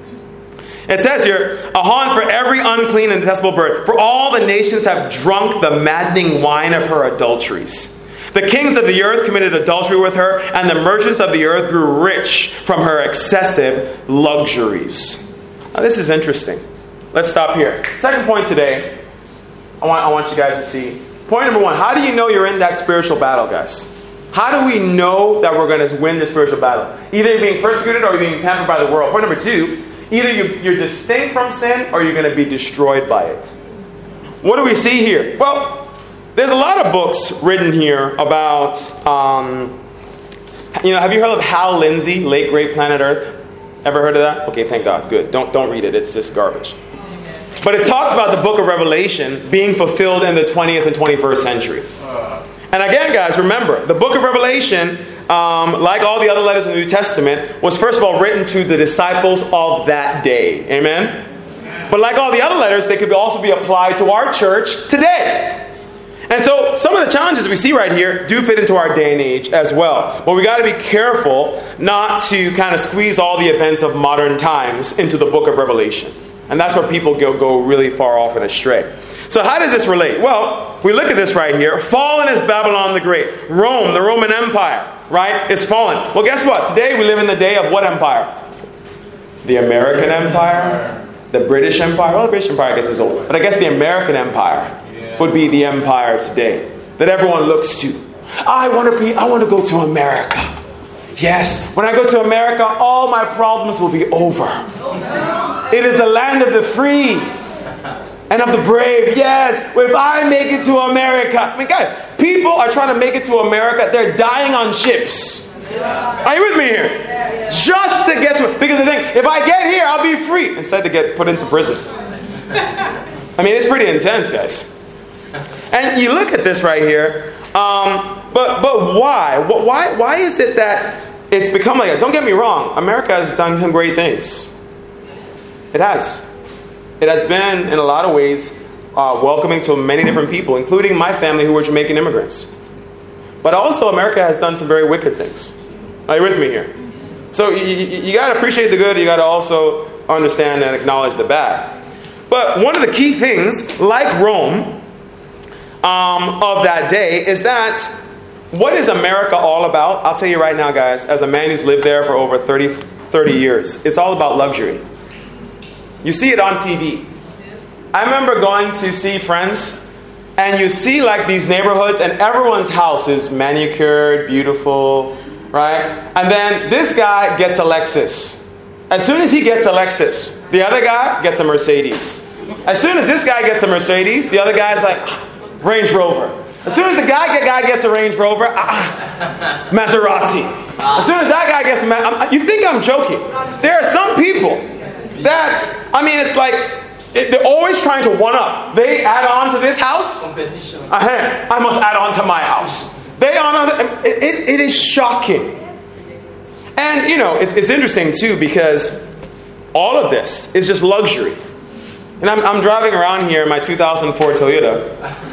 Speaker 1: It says here, a haunt for every unclean and detestable bird. For all the nations have drunk the maddening wine of her adulteries. The kings of the earth committed adultery with her, and the merchants of the earth grew rich from her excessive luxuries. Now this is interesting. Let's stop here. Second point today, I want, I want you guys to see. Point number one, how do you know you're in that spiritual battle, guys? How do we know that we're going to win the spiritual battle? Either you're being persecuted or you're being pampered by the world. Point number two, either you're distinct from sin or you're going to be destroyed by it. What do we see here? Well, there's a lot of books written here about, um, you know, have you heard of Hal Lindsey, Late Great Planet Earth? Ever heard of that? Okay, thank God. Good. Don't don't read it. It's just garbage. But it talks about the book of Revelation being fulfilled in the twentieth and twenty-first century. And again, guys, remember, the book of Revelation, um, like all the other letters in the New Testament, was first of all written to the disciples of that day. Amen? But like all the other letters, they could also be applied to our church today. And so some of the challenges we see right here do fit into our day and age as well. But we got to be careful not to kind of squeeze all the events of modern times into the book of Revelation. And that's where people go, go really far off and astray. So how does this relate? Well, we look at this right here. Fallen is Babylon the Great. Rome, the Roman Empire, right, is fallen. Well, guess what? Today we live in the day of what empire? The American Empire? The British Empire? Well, the British Empire, I guess, is old. But I guess the American Empire would be the empire today that everyone looks to. I want to be, I want to go to America. Yes, when I go to America, all my problems will be over. It is the land of the free and of the brave. Yes, if I make it to America. I mean, guys, people are trying to make it to America. They're dying on ships. Are you with me here? Just to get to it. Because they think, if I get here, I'll be free. Instead to get put into prison. I mean, it's pretty intense, guys. And you look at this right here. Um, but but why? Why why is it that it's become like, don't get me wrong, America has done some great things. It has. It has been, in a lot of ways, uh, welcoming to many different people, including my family who were Jamaican immigrants. But also America has done some very wicked things. Are you with me here? So you, you, you got to appreciate the good, you got to also understand and acknowledge the bad. But one of the key things, like Rome, Um, of that day is that what is America all about? I'll tell you right now, guys, as a man who's lived there for over thirty, thirty years, it's all about luxury. You see it on T V. I remember going to see friends, and you see like these neighborhoods, and everyone's house is manicured, beautiful, right? And then this guy gets a Lexus. As soon as he gets a Lexus, the other guy gets a Mercedes. As soon as this guy gets a Mercedes, the other guy's like, Range Rover. As soon as the guy, guy gets a Range Rover, ah, Maserati. As soon as that guy gets a Maserati, you think I'm joking. There are some people that, I mean, it's like, it, they're always trying to one up. They add on to this house. Competition. Uh-huh, I must add on to my house. They on other, it, it, it is shocking. And, you know, it, it's interesting, too, because all of this is just luxury. And I'm, I'm driving around here in my two thousand four Toyota.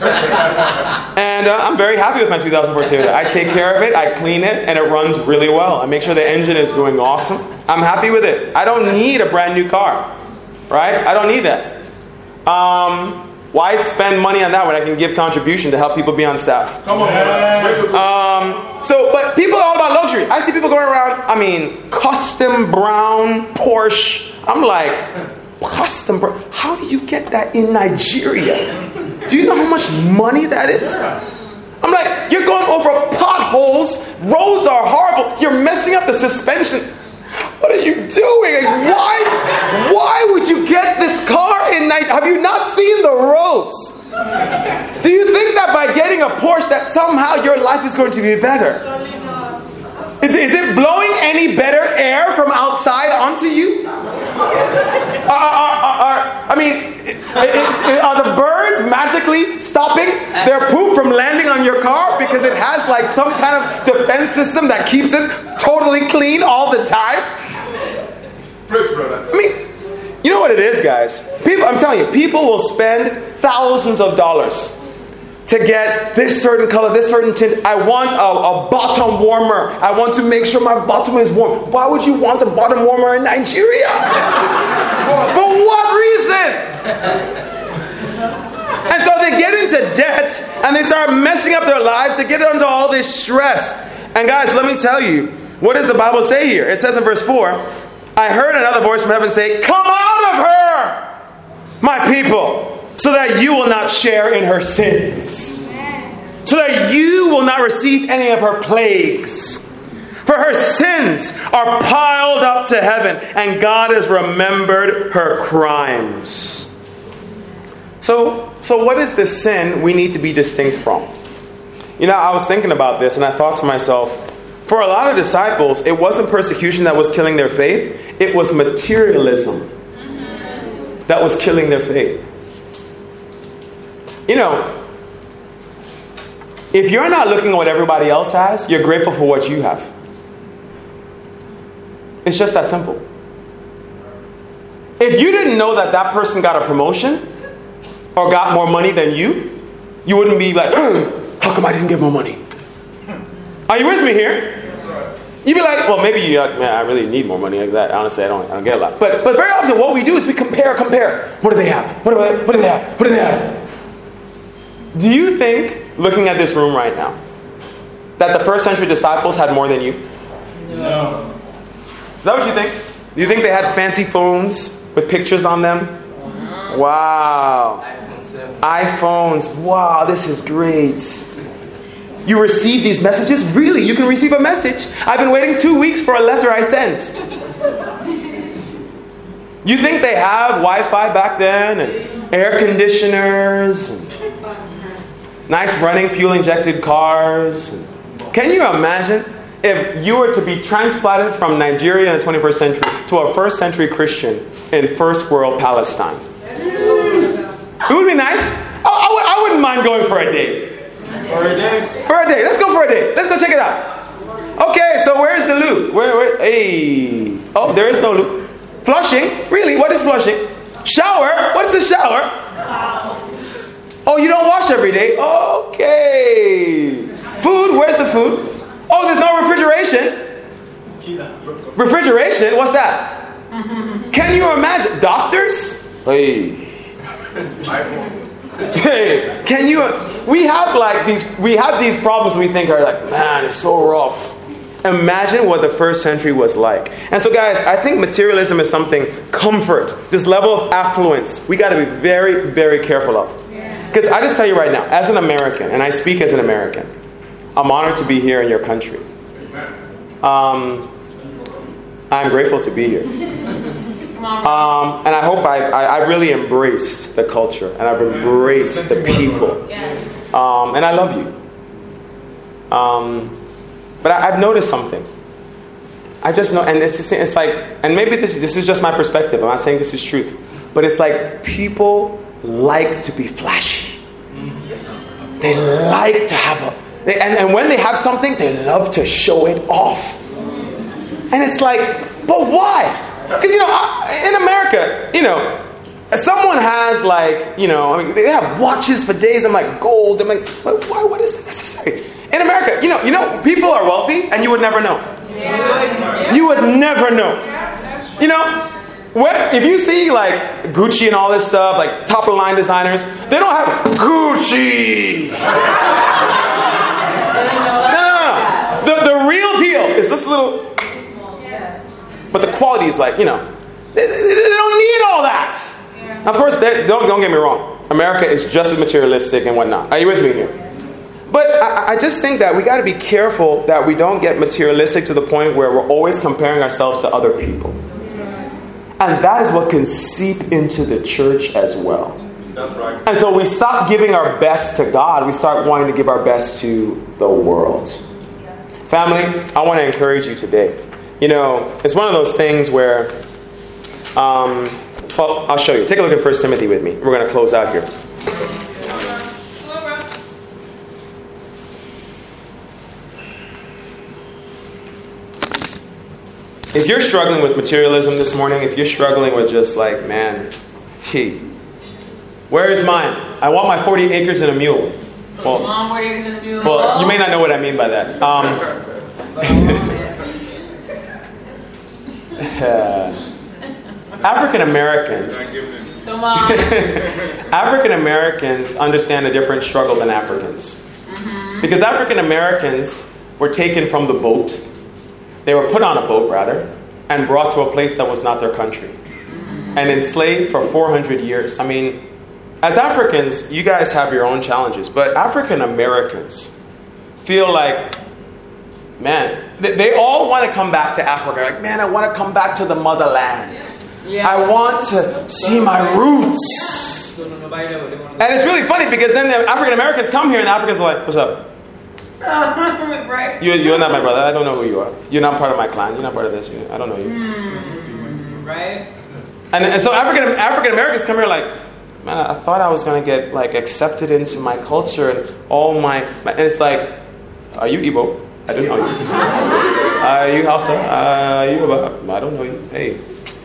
Speaker 1: And uh, I'm very happy with my two thousand four Toyota. I take care of it, I clean it, and it runs really well. I make sure the engine is doing awesome. I'm happy with it. I don't need a brand new car. Right? I don't need that. Um, why spend money on that when I can give contribution to help people be on staff?
Speaker 4: Come on, man.
Speaker 1: Um, so, but people are all about luxury. I see people going around, I mean, custom brown Porsche. I'm like, custom brown. How do you get that in Nigeria? Do you know how much money that is? I'm like, you're going over potholes. Roads are horrible. You're messing up the suspension. What are you doing? Why? Why would you get this car in Nigeria? Have you not seen the roads? Do you think that by getting a Porsche that somehow your life is going to be better? Is, is it blowing any better air from outside onto you? Are, are, are, are, I mean, are the birds magically stopping their poop from landing on your car because it has like some kind of defense system that keeps it totally clean all the time? I mean, you know what it is, guys? People, I'm telling you, people will spend thousands of dollars to get this certain color, this certain tint. I want a, a bottom warmer. I want to make sure my bottom is warm. Why would you want a bottom warmer in Nigeria? For what reason? And so they get into debt and they start messing up their lives to get under all this stress. And guys, let me tell you, what does the Bible say here? It says in verse four, I heard another voice from heaven say, come out of her, my people, so that you will not share in her sins, so that you will not receive any of her plagues. For her sins are piled up to heaven, and God has remembered her crimes. So, so what is the sin we need to be distinct from? You know, I was thinking about this, and I thought to myself, for a lot of disciples, it wasn't persecution that was killing their faith. It was materialism that was killing their faith. You know, if you're not looking at what everybody else has, you're grateful for what you have. It's just that simple. If you didn't know that that person got a promotion or got more money than you, you wouldn't be like, how come I didn't get more money? Are you with me here? You'd be like, well, maybe you, uh, man, I really need more money like that. Honestly, I don't, I don't get a lot. But, but very often, what we do is we compare, compare. What do they have? What do they, what do they have? What do they have? Do you think, looking at this room right now, that the first century disciples had more than you?
Speaker 2: No.
Speaker 1: Is that what you think? Do you think they had fancy phones with pictures on them? Wow. iPhones. Wow, this is great. You receive these messages? Really? You can receive a message? I've been waiting two weeks for a letter I sent. You think they have Wi-Fi back then and air conditioners and nice running fuel-injected cars? Can you imagine if you were to be transplanted from Nigeria in the twenty-first century to a first century Christian in first world Palestine? It would be nice. Oh, I, w- I wouldn't mind going for a date.
Speaker 2: For a day?
Speaker 1: For a day. Let's go for a day. Let's go check it out. Okay, so where's the loo? Where, where? Hey. Oh, there is no loo. Flushing? Really? What is flushing? Shower? What is a shower? Oh, you don't wash every day? Okay. Food? Where's the food? Oh, there's no refrigeration. Refrigeration? What's that? Can you imagine? Doctors? Hey. Hey, can you? We have like these. We have these problems. We think are like, man, it's so rough. Imagine what the first century was like. And so, guys, I think materialism is something. Comfort, this level of affluence, we got to be very, very careful of. Because I just tell you right now, as an American, and I speak as an American, I'm honored to be here in your country. Um, I'm grateful to be here. Um, and I hope I, I, I really embraced the culture and I've embraced the people. Um, and I love you. Um, but I, I've noticed something. I just know, and it's, it's like, and maybe this, this is just my perspective. I'm not saying this is truth. But it's like people like to be flashy. They like to have a, they, and, and when they have something, they love to show it off. And it's like, but why? Because, you know, in America, you know, someone has like, you know, I mean, they have watches for days. I'm like, gold. I'm like, why? What is necessary? In America, you know, you know, people are wealthy and you would never know. Yeah. You would never know. You know, what, if you see like Gucci and all this stuff, like top of the line designers, they don't have Gucci. No, no, no. The, the real deal is this little... But the quality is like, you know, they, they don't need all that. Yeah. Of course, they, don't don't get me wrong. America is just as materialistic and whatnot. Are you with me here? But I, I just think that we got to be careful that we don't get materialistic to the point where we're always comparing ourselves to other people. And that is what can seep into the church as well.
Speaker 2: That's right.
Speaker 1: And so we stop giving our best to God. We start wanting to give our best to the world. Family, I want to encourage you today. You know, it's one of those things where, um, well, I'll show you. Take a look at First Timothy with me. We're going to close out here. If you're struggling with materialism this morning, if you're struggling with just like, man, hey, where is mine? I want my forty acres and a mule. Well,
Speaker 3: Mom, what are you going to do?
Speaker 1: well, you may not know what I mean by that. Um, African Americans.
Speaker 3: Come on.
Speaker 1: African Americans understand a different struggle than Africans. Mm-hmm. Because African Americans were taken from the boat. They were put on a boat, rather, and brought to a place that was not their country. Mm-hmm. And enslaved for four hundred years. I mean, as Africans, you guys have your own challenges. But African Americans feel like, man, they, they all want to come back to Africa. Like, man, I want to come back to the motherland. Yeah. I want to see my roots. And it's really funny because then the African Americans come here and the Africans are like, what's up?
Speaker 3: Right.
Speaker 1: You, you're not my brother. I don't know who you are. You're not part of my clan. You're not part of this. I don't know you.
Speaker 3: Mm, right.
Speaker 1: And, and so African African Americans come here like, man, I thought I was going to get like accepted into my culture and all my, my... And it's like, are you Igbo? I don't know you. Are you Hausa? Are you Yoruba? I don't know you. Hey.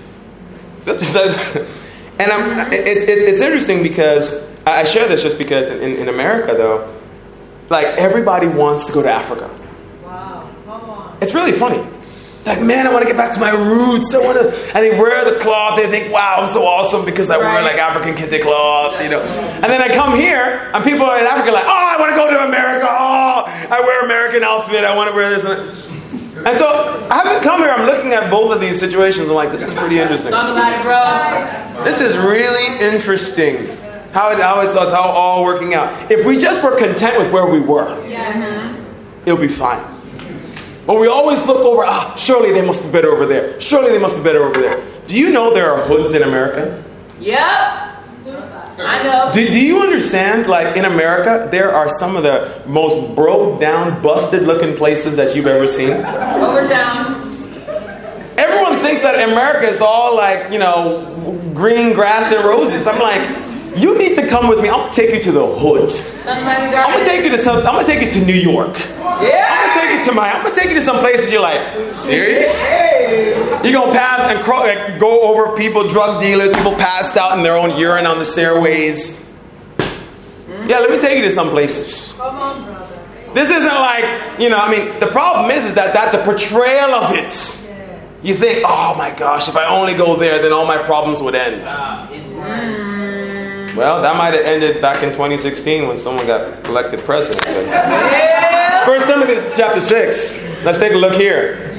Speaker 1: And I'm, it's, it's, it's interesting because I share this just because in, in America, though, like everybody wants to go to Africa.
Speaker 3: Wow, come on.
Speaker 1: It's really funny. Like, man, I want to get back to my roots. I want to. And they wear the cloth. They think, wow, I'm so awesome because I
Speaker 3: right.
Speaker 1: wear like African kente cloth, you know. And then I come here, and people in Africa are like, oh, I want to go to America. Oh, I wear American outfit. I want to wear this and that. And so, having come here, I'm looking at both of these situations. I'm like, this is pretty interesting.
Speaker 3: Talk about it, bro.
Speaker 1: This is really interesting. How, it, how it's, it's how all working out. If we just were content with where we were,
Speaker 3: Yes.
Speaker 1: it'll be fine. But we always look over, ah, surely they must be better over there. Surely they must be better over there. Do you know there are hoods in America?
Speaker 3: Yep. I know.
Speaker 1: Do, do you understand, like in America, there are some of the most broke down, busted looking places that you've ever seen?
Speaker 3: Over down.
Speaker 1: Everyone thinks that America is all like, you know, green grass and roses. I'm like, you need to come with me. I'm gonna take you to the hood. I'm gonna take you to some. I'm gonna take you to New York.
Speaker 3: Yeah.
Speaker 1: I'm gonna take you to my. I'm gonna take you to some places you're like, serious? You're gonna pass and cro- like, go over people, drug dealers, people passed out in their own urine on the stairways. Yeah, let me take you to some places.
Speaker 3: Come on, brother.
Speaker 1: This isn't like, you know. I mean, the problem is, is that that the portrayal of it. You think, oh my gosh, if I only go there, then all my problems would end.
Speaker 3: Uh, it's worse.
Speaker 1: Well, that might have ended back in twenty sixteen when someone got elected president. First Timothy chapter six. Let's take a look here.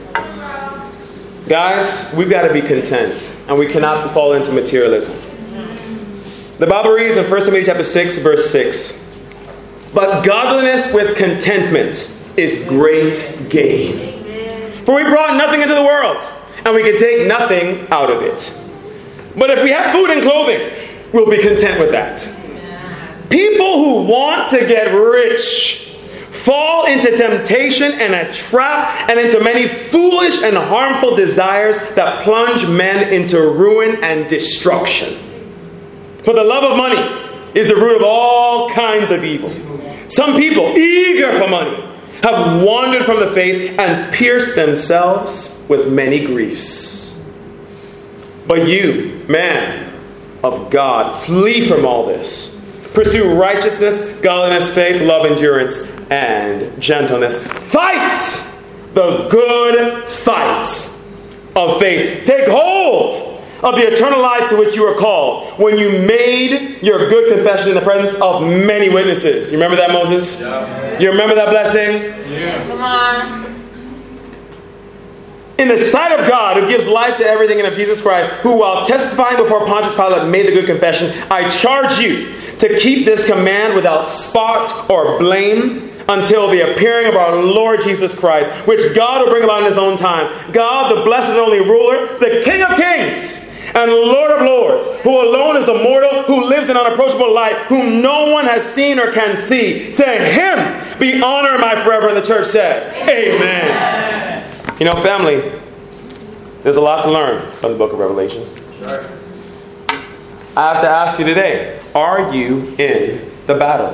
Speaker 1: Guys, we've got to be content. And we cannot fall into materialism. The Bible reads in First Timothy chapter six, verse six. But godliness with contentment is great gain. For we brought nothing into the world, and we can take nothing out of it. But if we have food and clothing, we'll be content with that. People who want to get rich fall into temptation and a trap and into many foolish and harmful desires that plunge men into ruin and destruction. For the love of money is the root of all kinds of evil. Some people, eager for money, have wandered from the faith and pierced themselves with many griefs. But you, man of God, flee from all this. Pursue righteousness, godliness, faith, love, endurance, and gentleness. Fight the good fight of faith. Take hold of the eternal life to which you were called when you made your good confession in the presence of many witnesses. You remember that, Moses? Yeah. You remember that blessing?
Speaker 3: Yeah. Come on.
Speaker 1: In the sight of God, who gives life to everything, and of Jesus Christ, who while testifying before Pontius Pilate made the good confession, I charge you to keep this command without spot or blame until the appearing of our Lord Jesus Christ, which God will bring about in His own time. God, the blessed and only ruler, the King of kings, and Lord of lords, who alone is immortal, who lives in unapproachable light, whom no one has seen or can see. To Him be honor and might forever. And the church said, Amen. Amen. You know, family, there's a lot to learn from the book of Revelation. Sure. I have to ask you today, are you in the battle?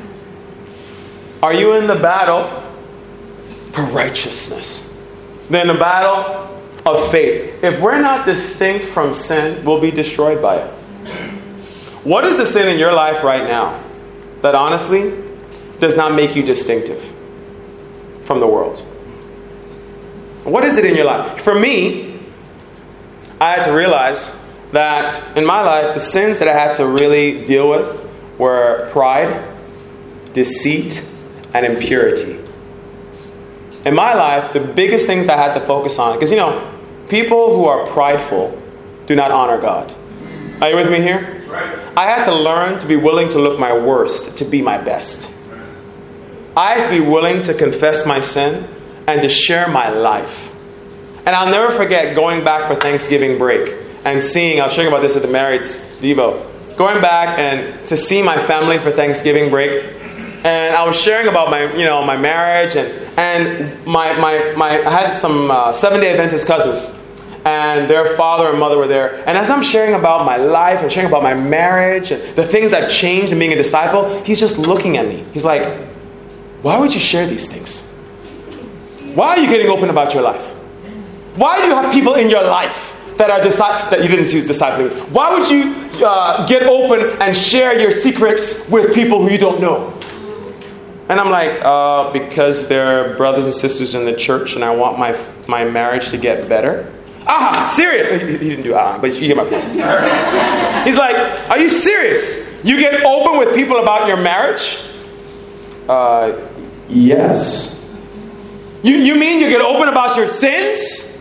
Speaker 1: Are you in the battle for righteousness? Then the battle of faith. If we're not distinct from sin, we'll be destroyed by it. What is the sin in your life right now that honestly does not make you distinctive from the world. What is it in your life? For me, I had to realize that in my life, the sins that I had to really deal with were pride, deceit, and impurity. In my life, the biggest things I had to focus on, because you know, people who are prideful do not honor God. Are you with me here? I had to learn to be willing to look my worst to be my best. I had to be willing to confess my sin and to share my life. And I'll never forget going back for Thanksgiving break and seeing, I was sharing about this at the Married's Devo, going back and to see my family for Thanksgiving break. And I was sharing about my, you know, my marriage and and my my my. I had some uh, Seventh-day Adventist cousins, and their father and mother were there. And as I'm sharing about my life and sharing about my marriage and the things I've changed in being a disciple, he's just looking at me. He's like, "Why would you share these things? Why are you getting open about your life? Why do you have people in your life that are disci- that you didn't see discipling? Why would you uh, get open and share your secrets with people who you don't know?" And I'm like, uh, because they're brothers and sisters in the church, and I want my my marriage to get better. Ah, serious? He, he didn't do ah, but you get my point. He's like, are you serious? You get open with people about your marriage? Uh, yes. You you mean you get open about your sins?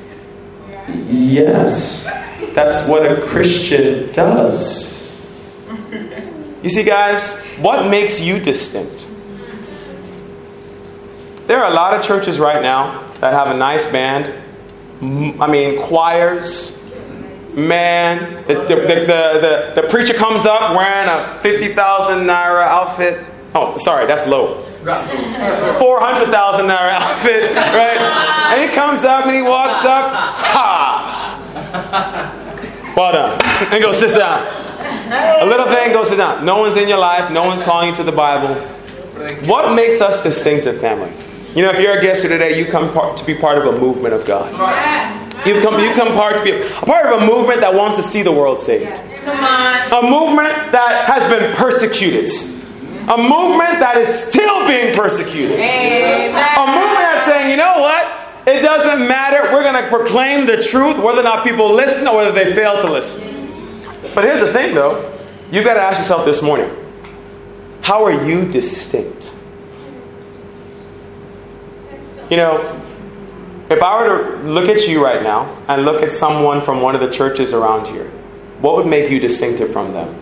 Speaker 1: Yes. That's what a Christian does. You see, guys, what makes you distinct? There are a lot of churches right now that have a nice band. I mean, choirs. Man, the, the, the, the, the, the preacher comes up wearing a fifty thousand naira outfit. Oh, sorry, that's low. four hundred thousand naira outfit, right? And he comes up and he walks up. Ha! Well done. And go sit down. A little thing, go sit down. No one's in your life. No one's calling you to the Bible. What makes us distinctive, family? You know, if you're a guest here today, you come part, to be part of a movement of God. You come, you come part to be a, a part of a movement that wants to see the world saved.
Speaker 3: Come on.
Speaker 1: A movement that has been persecuted. A movement that is still being persecuted.
Speaker 3: Amen.
Speaker 1: A movement that's saying, you know what? It doesn't matter. We're going to proclaim the truth, whether or not people listen or whether they fail to listen. But here's the thing, though. You've got to ask yourself this morning, how are you distinct? You know, if I were to look at you right now and look at someone from one of the churches around here, what would make you distinctive from them?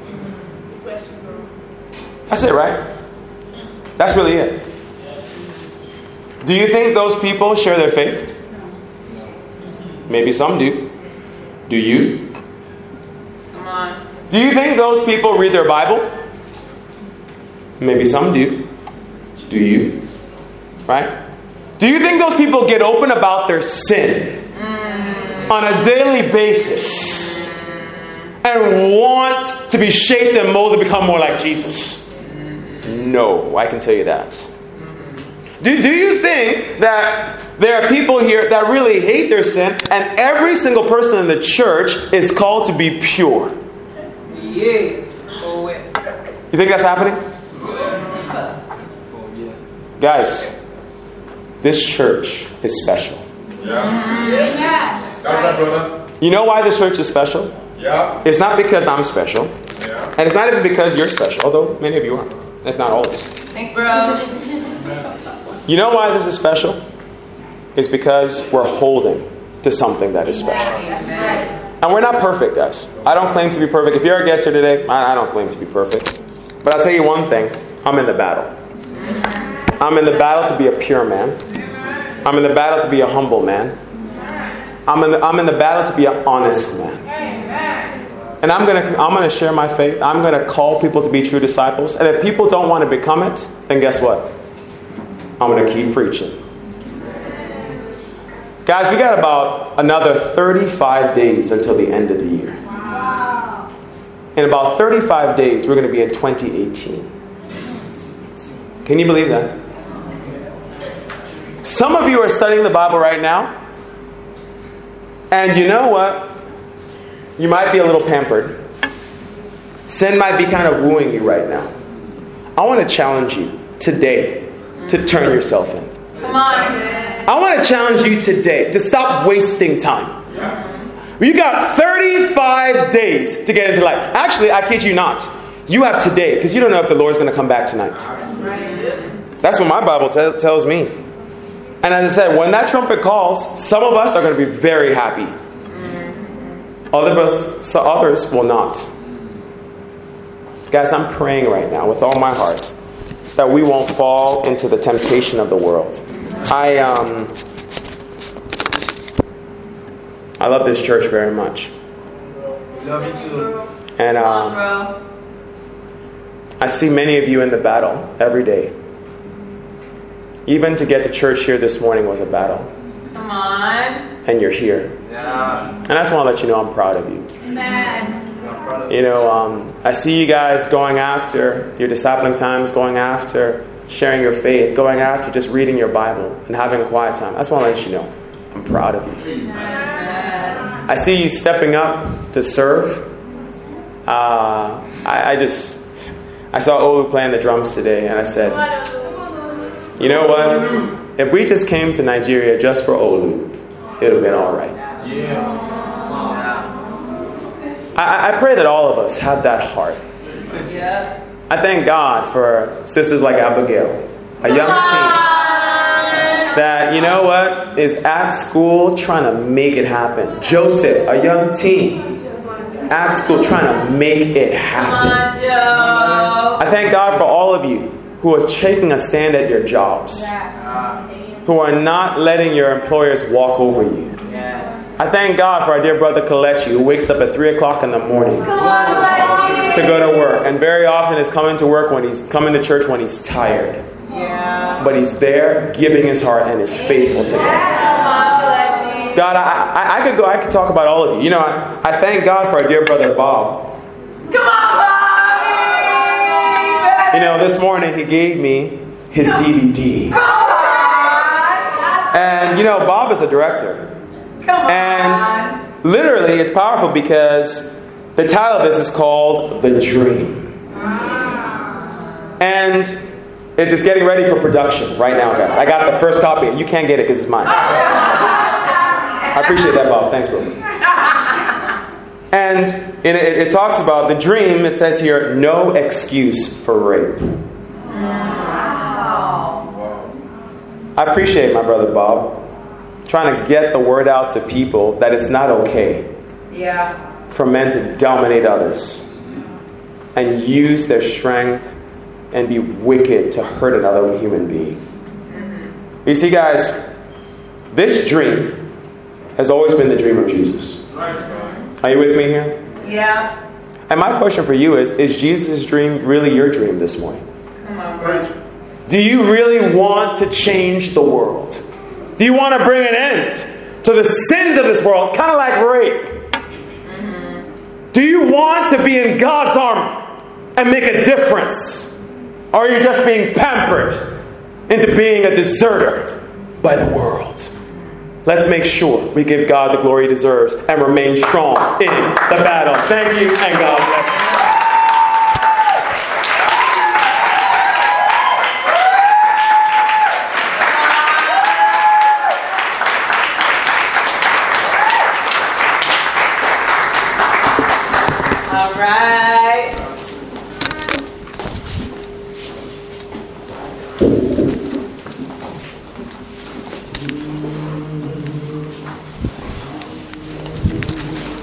Speaker 1: That's it, right? That's really it. Do you think those people share their faith? Maybe some do. Do you?
Speaker 3: Come on.
Speaker 1: Do you think those people read their Bible? Maybe some do. Do you? Right? Do you think those people get open about their sin mm. on a daily basis and want to be shaped and molded to become more like Jesus? No, I can tell you that. Do, do you think that there are people here that really hate their sin and every single person in the church is called to be pure?
Speaker 3: Yeah.
Speaker 1: You think that's happening? Guys, this church is special.
Speaker 2: Yeah.
Speaker 3: Yeah.
Speaker 2: That's right, brother.
Speaker 1: You know why this church is special?
Speaker 2: Yeah.
Speaker 1: It's not because I'm special.
Speaker 2: Yeah.
Speaker 1: And it's not even because you're special, although many of you are. If not all of you.
Speaker 3: Thanks, bro.
Speaker 1: You know why this is special? It's because we're holding to something that is special. And we're not perfect, guys. I don't claim to be perfect. If you're a guest here today, I don't claim to be perfect. But I'll tell you one thing. I'm in the battle. I'm in the battle to be a pure man. I'm in the battle to be a humble man. I'm in the, I'm in the battle to be an honest man. And I'm gonna I'm gonna share my faith. I'm gonna call people to be true disciples. And if people don't want to become it, then guess what? I'm gonna keep preaching. Guys, we got about another thirty-five days until the end of the year. In about thirty-five days, we're gonna be in twenty eighteen. Can you believe that? Some of you are studying the Bible right now. And you know what? You might be a little pampered. Sin might be kind of wooing you right now. I want to challenge you. today to turn yourself in.
Speaker 3: Come on.
Speaker 1: I want to challenge you today to stop wasting time. You got thirty-five days to get into life. Actually, I kid you not. You have today, because you don't know if the Lord's going to come back tonight. That's what my Bible t- tells me. And as I said, when that trumpet calls, some of us are going to be very happy. Other of us, so others will not. Guys, I'm praying right now with all my heart that we won't fall into the temptation of the world. I um, I love this church very much.
Speaker 2: Love you too.
Speaker 1: And
Speaker 3: Come on,
Speaker 1: um,
Speaker 3: bro.
Speaker 1: I see many of you in the battle every day. Even to get to church here this morning was a battle.
Speaker 3: Come on.
Speaker 1: And you're here.
Speaker 2: Yeah.
Speaker 1: And I just want to let you know I'm proud of you.
Speaker 3: Amen.
Speaker 1: You know, um, I see you guys going after your discipling times, going after sharing your faith, going after just reading your Bible and having a quiet time. I just want to let you know I'm proud of you.
Speaker 3: Amen.
Speaker 1: I see you stepping up to serve. Uh, I, I just, I saw Olu playing the drums today, and I said, you know what? If we just came to Nigeria just for Olu, it would have been all right.
Speaker 2: Yeah.
Speaker 1: I, I pray that all of us have that heart.
Speaker 3: Yeah.
Speaker 1: I thank God for sisters like Abigail, a young teen that, you know what, is at school trying to make it happen. Joseph, a young teen, at school trying to make it
Speaker 3: Come
Speaker 1: happen.
Speaker 3: on, Joe.
Speaker 1: I thank God for all of you who are taking a stand at your jobs, who are not letting your employers walk over you. I thank God for our dear brother Kalechi, who wakes up at three o'clock in the morning
Speaker 3: Come on, Kalechi.
Speaker 1: to go to work, and very often is coming to work when he's coming to church when he's tired.
Speaker 3: Yeah.
Speaker 1: But he's there giving his heart and is faithful to God.
Speaker 3: Come on, Kalechi.
Speaker 1: God, I, I, I could go, I could talk about all of you. You know, I, I thank God for our dear brother Bob.
Speaker 3: Come on, Bobby.
Speaker 1: You know, this morning he gave me his D V D.
Speaker 3: Come on.
Speaker 1: And, you know, Bob is a director.
Speaker 3: Come on.
Speaker 1: And literally, it's powerful because the title of this is called The Dream. And it's getting ready for production right now, guys. I got the first copy. You can't get it because it's mine. I appreciate that, Bob. Thanks, bro. And it, it, it talks about the dream. It says here, no excuse for rape.
Speaker 3: Wow.
Speaker 1: I appreciate my brother Bob trying to get the word out to people that it's not okay
Speaker 3: Yeah.
Speaker 1: for men to dominate others and use their strength and be wicked to hurt another human being. Mm-hmm. You see, guys, this dream has always been the dream of Jesus. Are you with me here?
Speaker 3: Yeah.
Speaker 1: And my question for you is, is Jesus' dream really your dream this morning?
Speaker 3: Come on, bro.
Speaker 1: Do you really want to change the world? Do you want to bring an end to the sins of this world, kind of like rape? Mm-hmm. Do you want to be in God's army and make a difference? Or are you just being pampered into being a deserter by the world? Let's make sure we give God the glory he deserves and remain strong in the battle. Thank you, and God bless you.
Speaker 3: All right.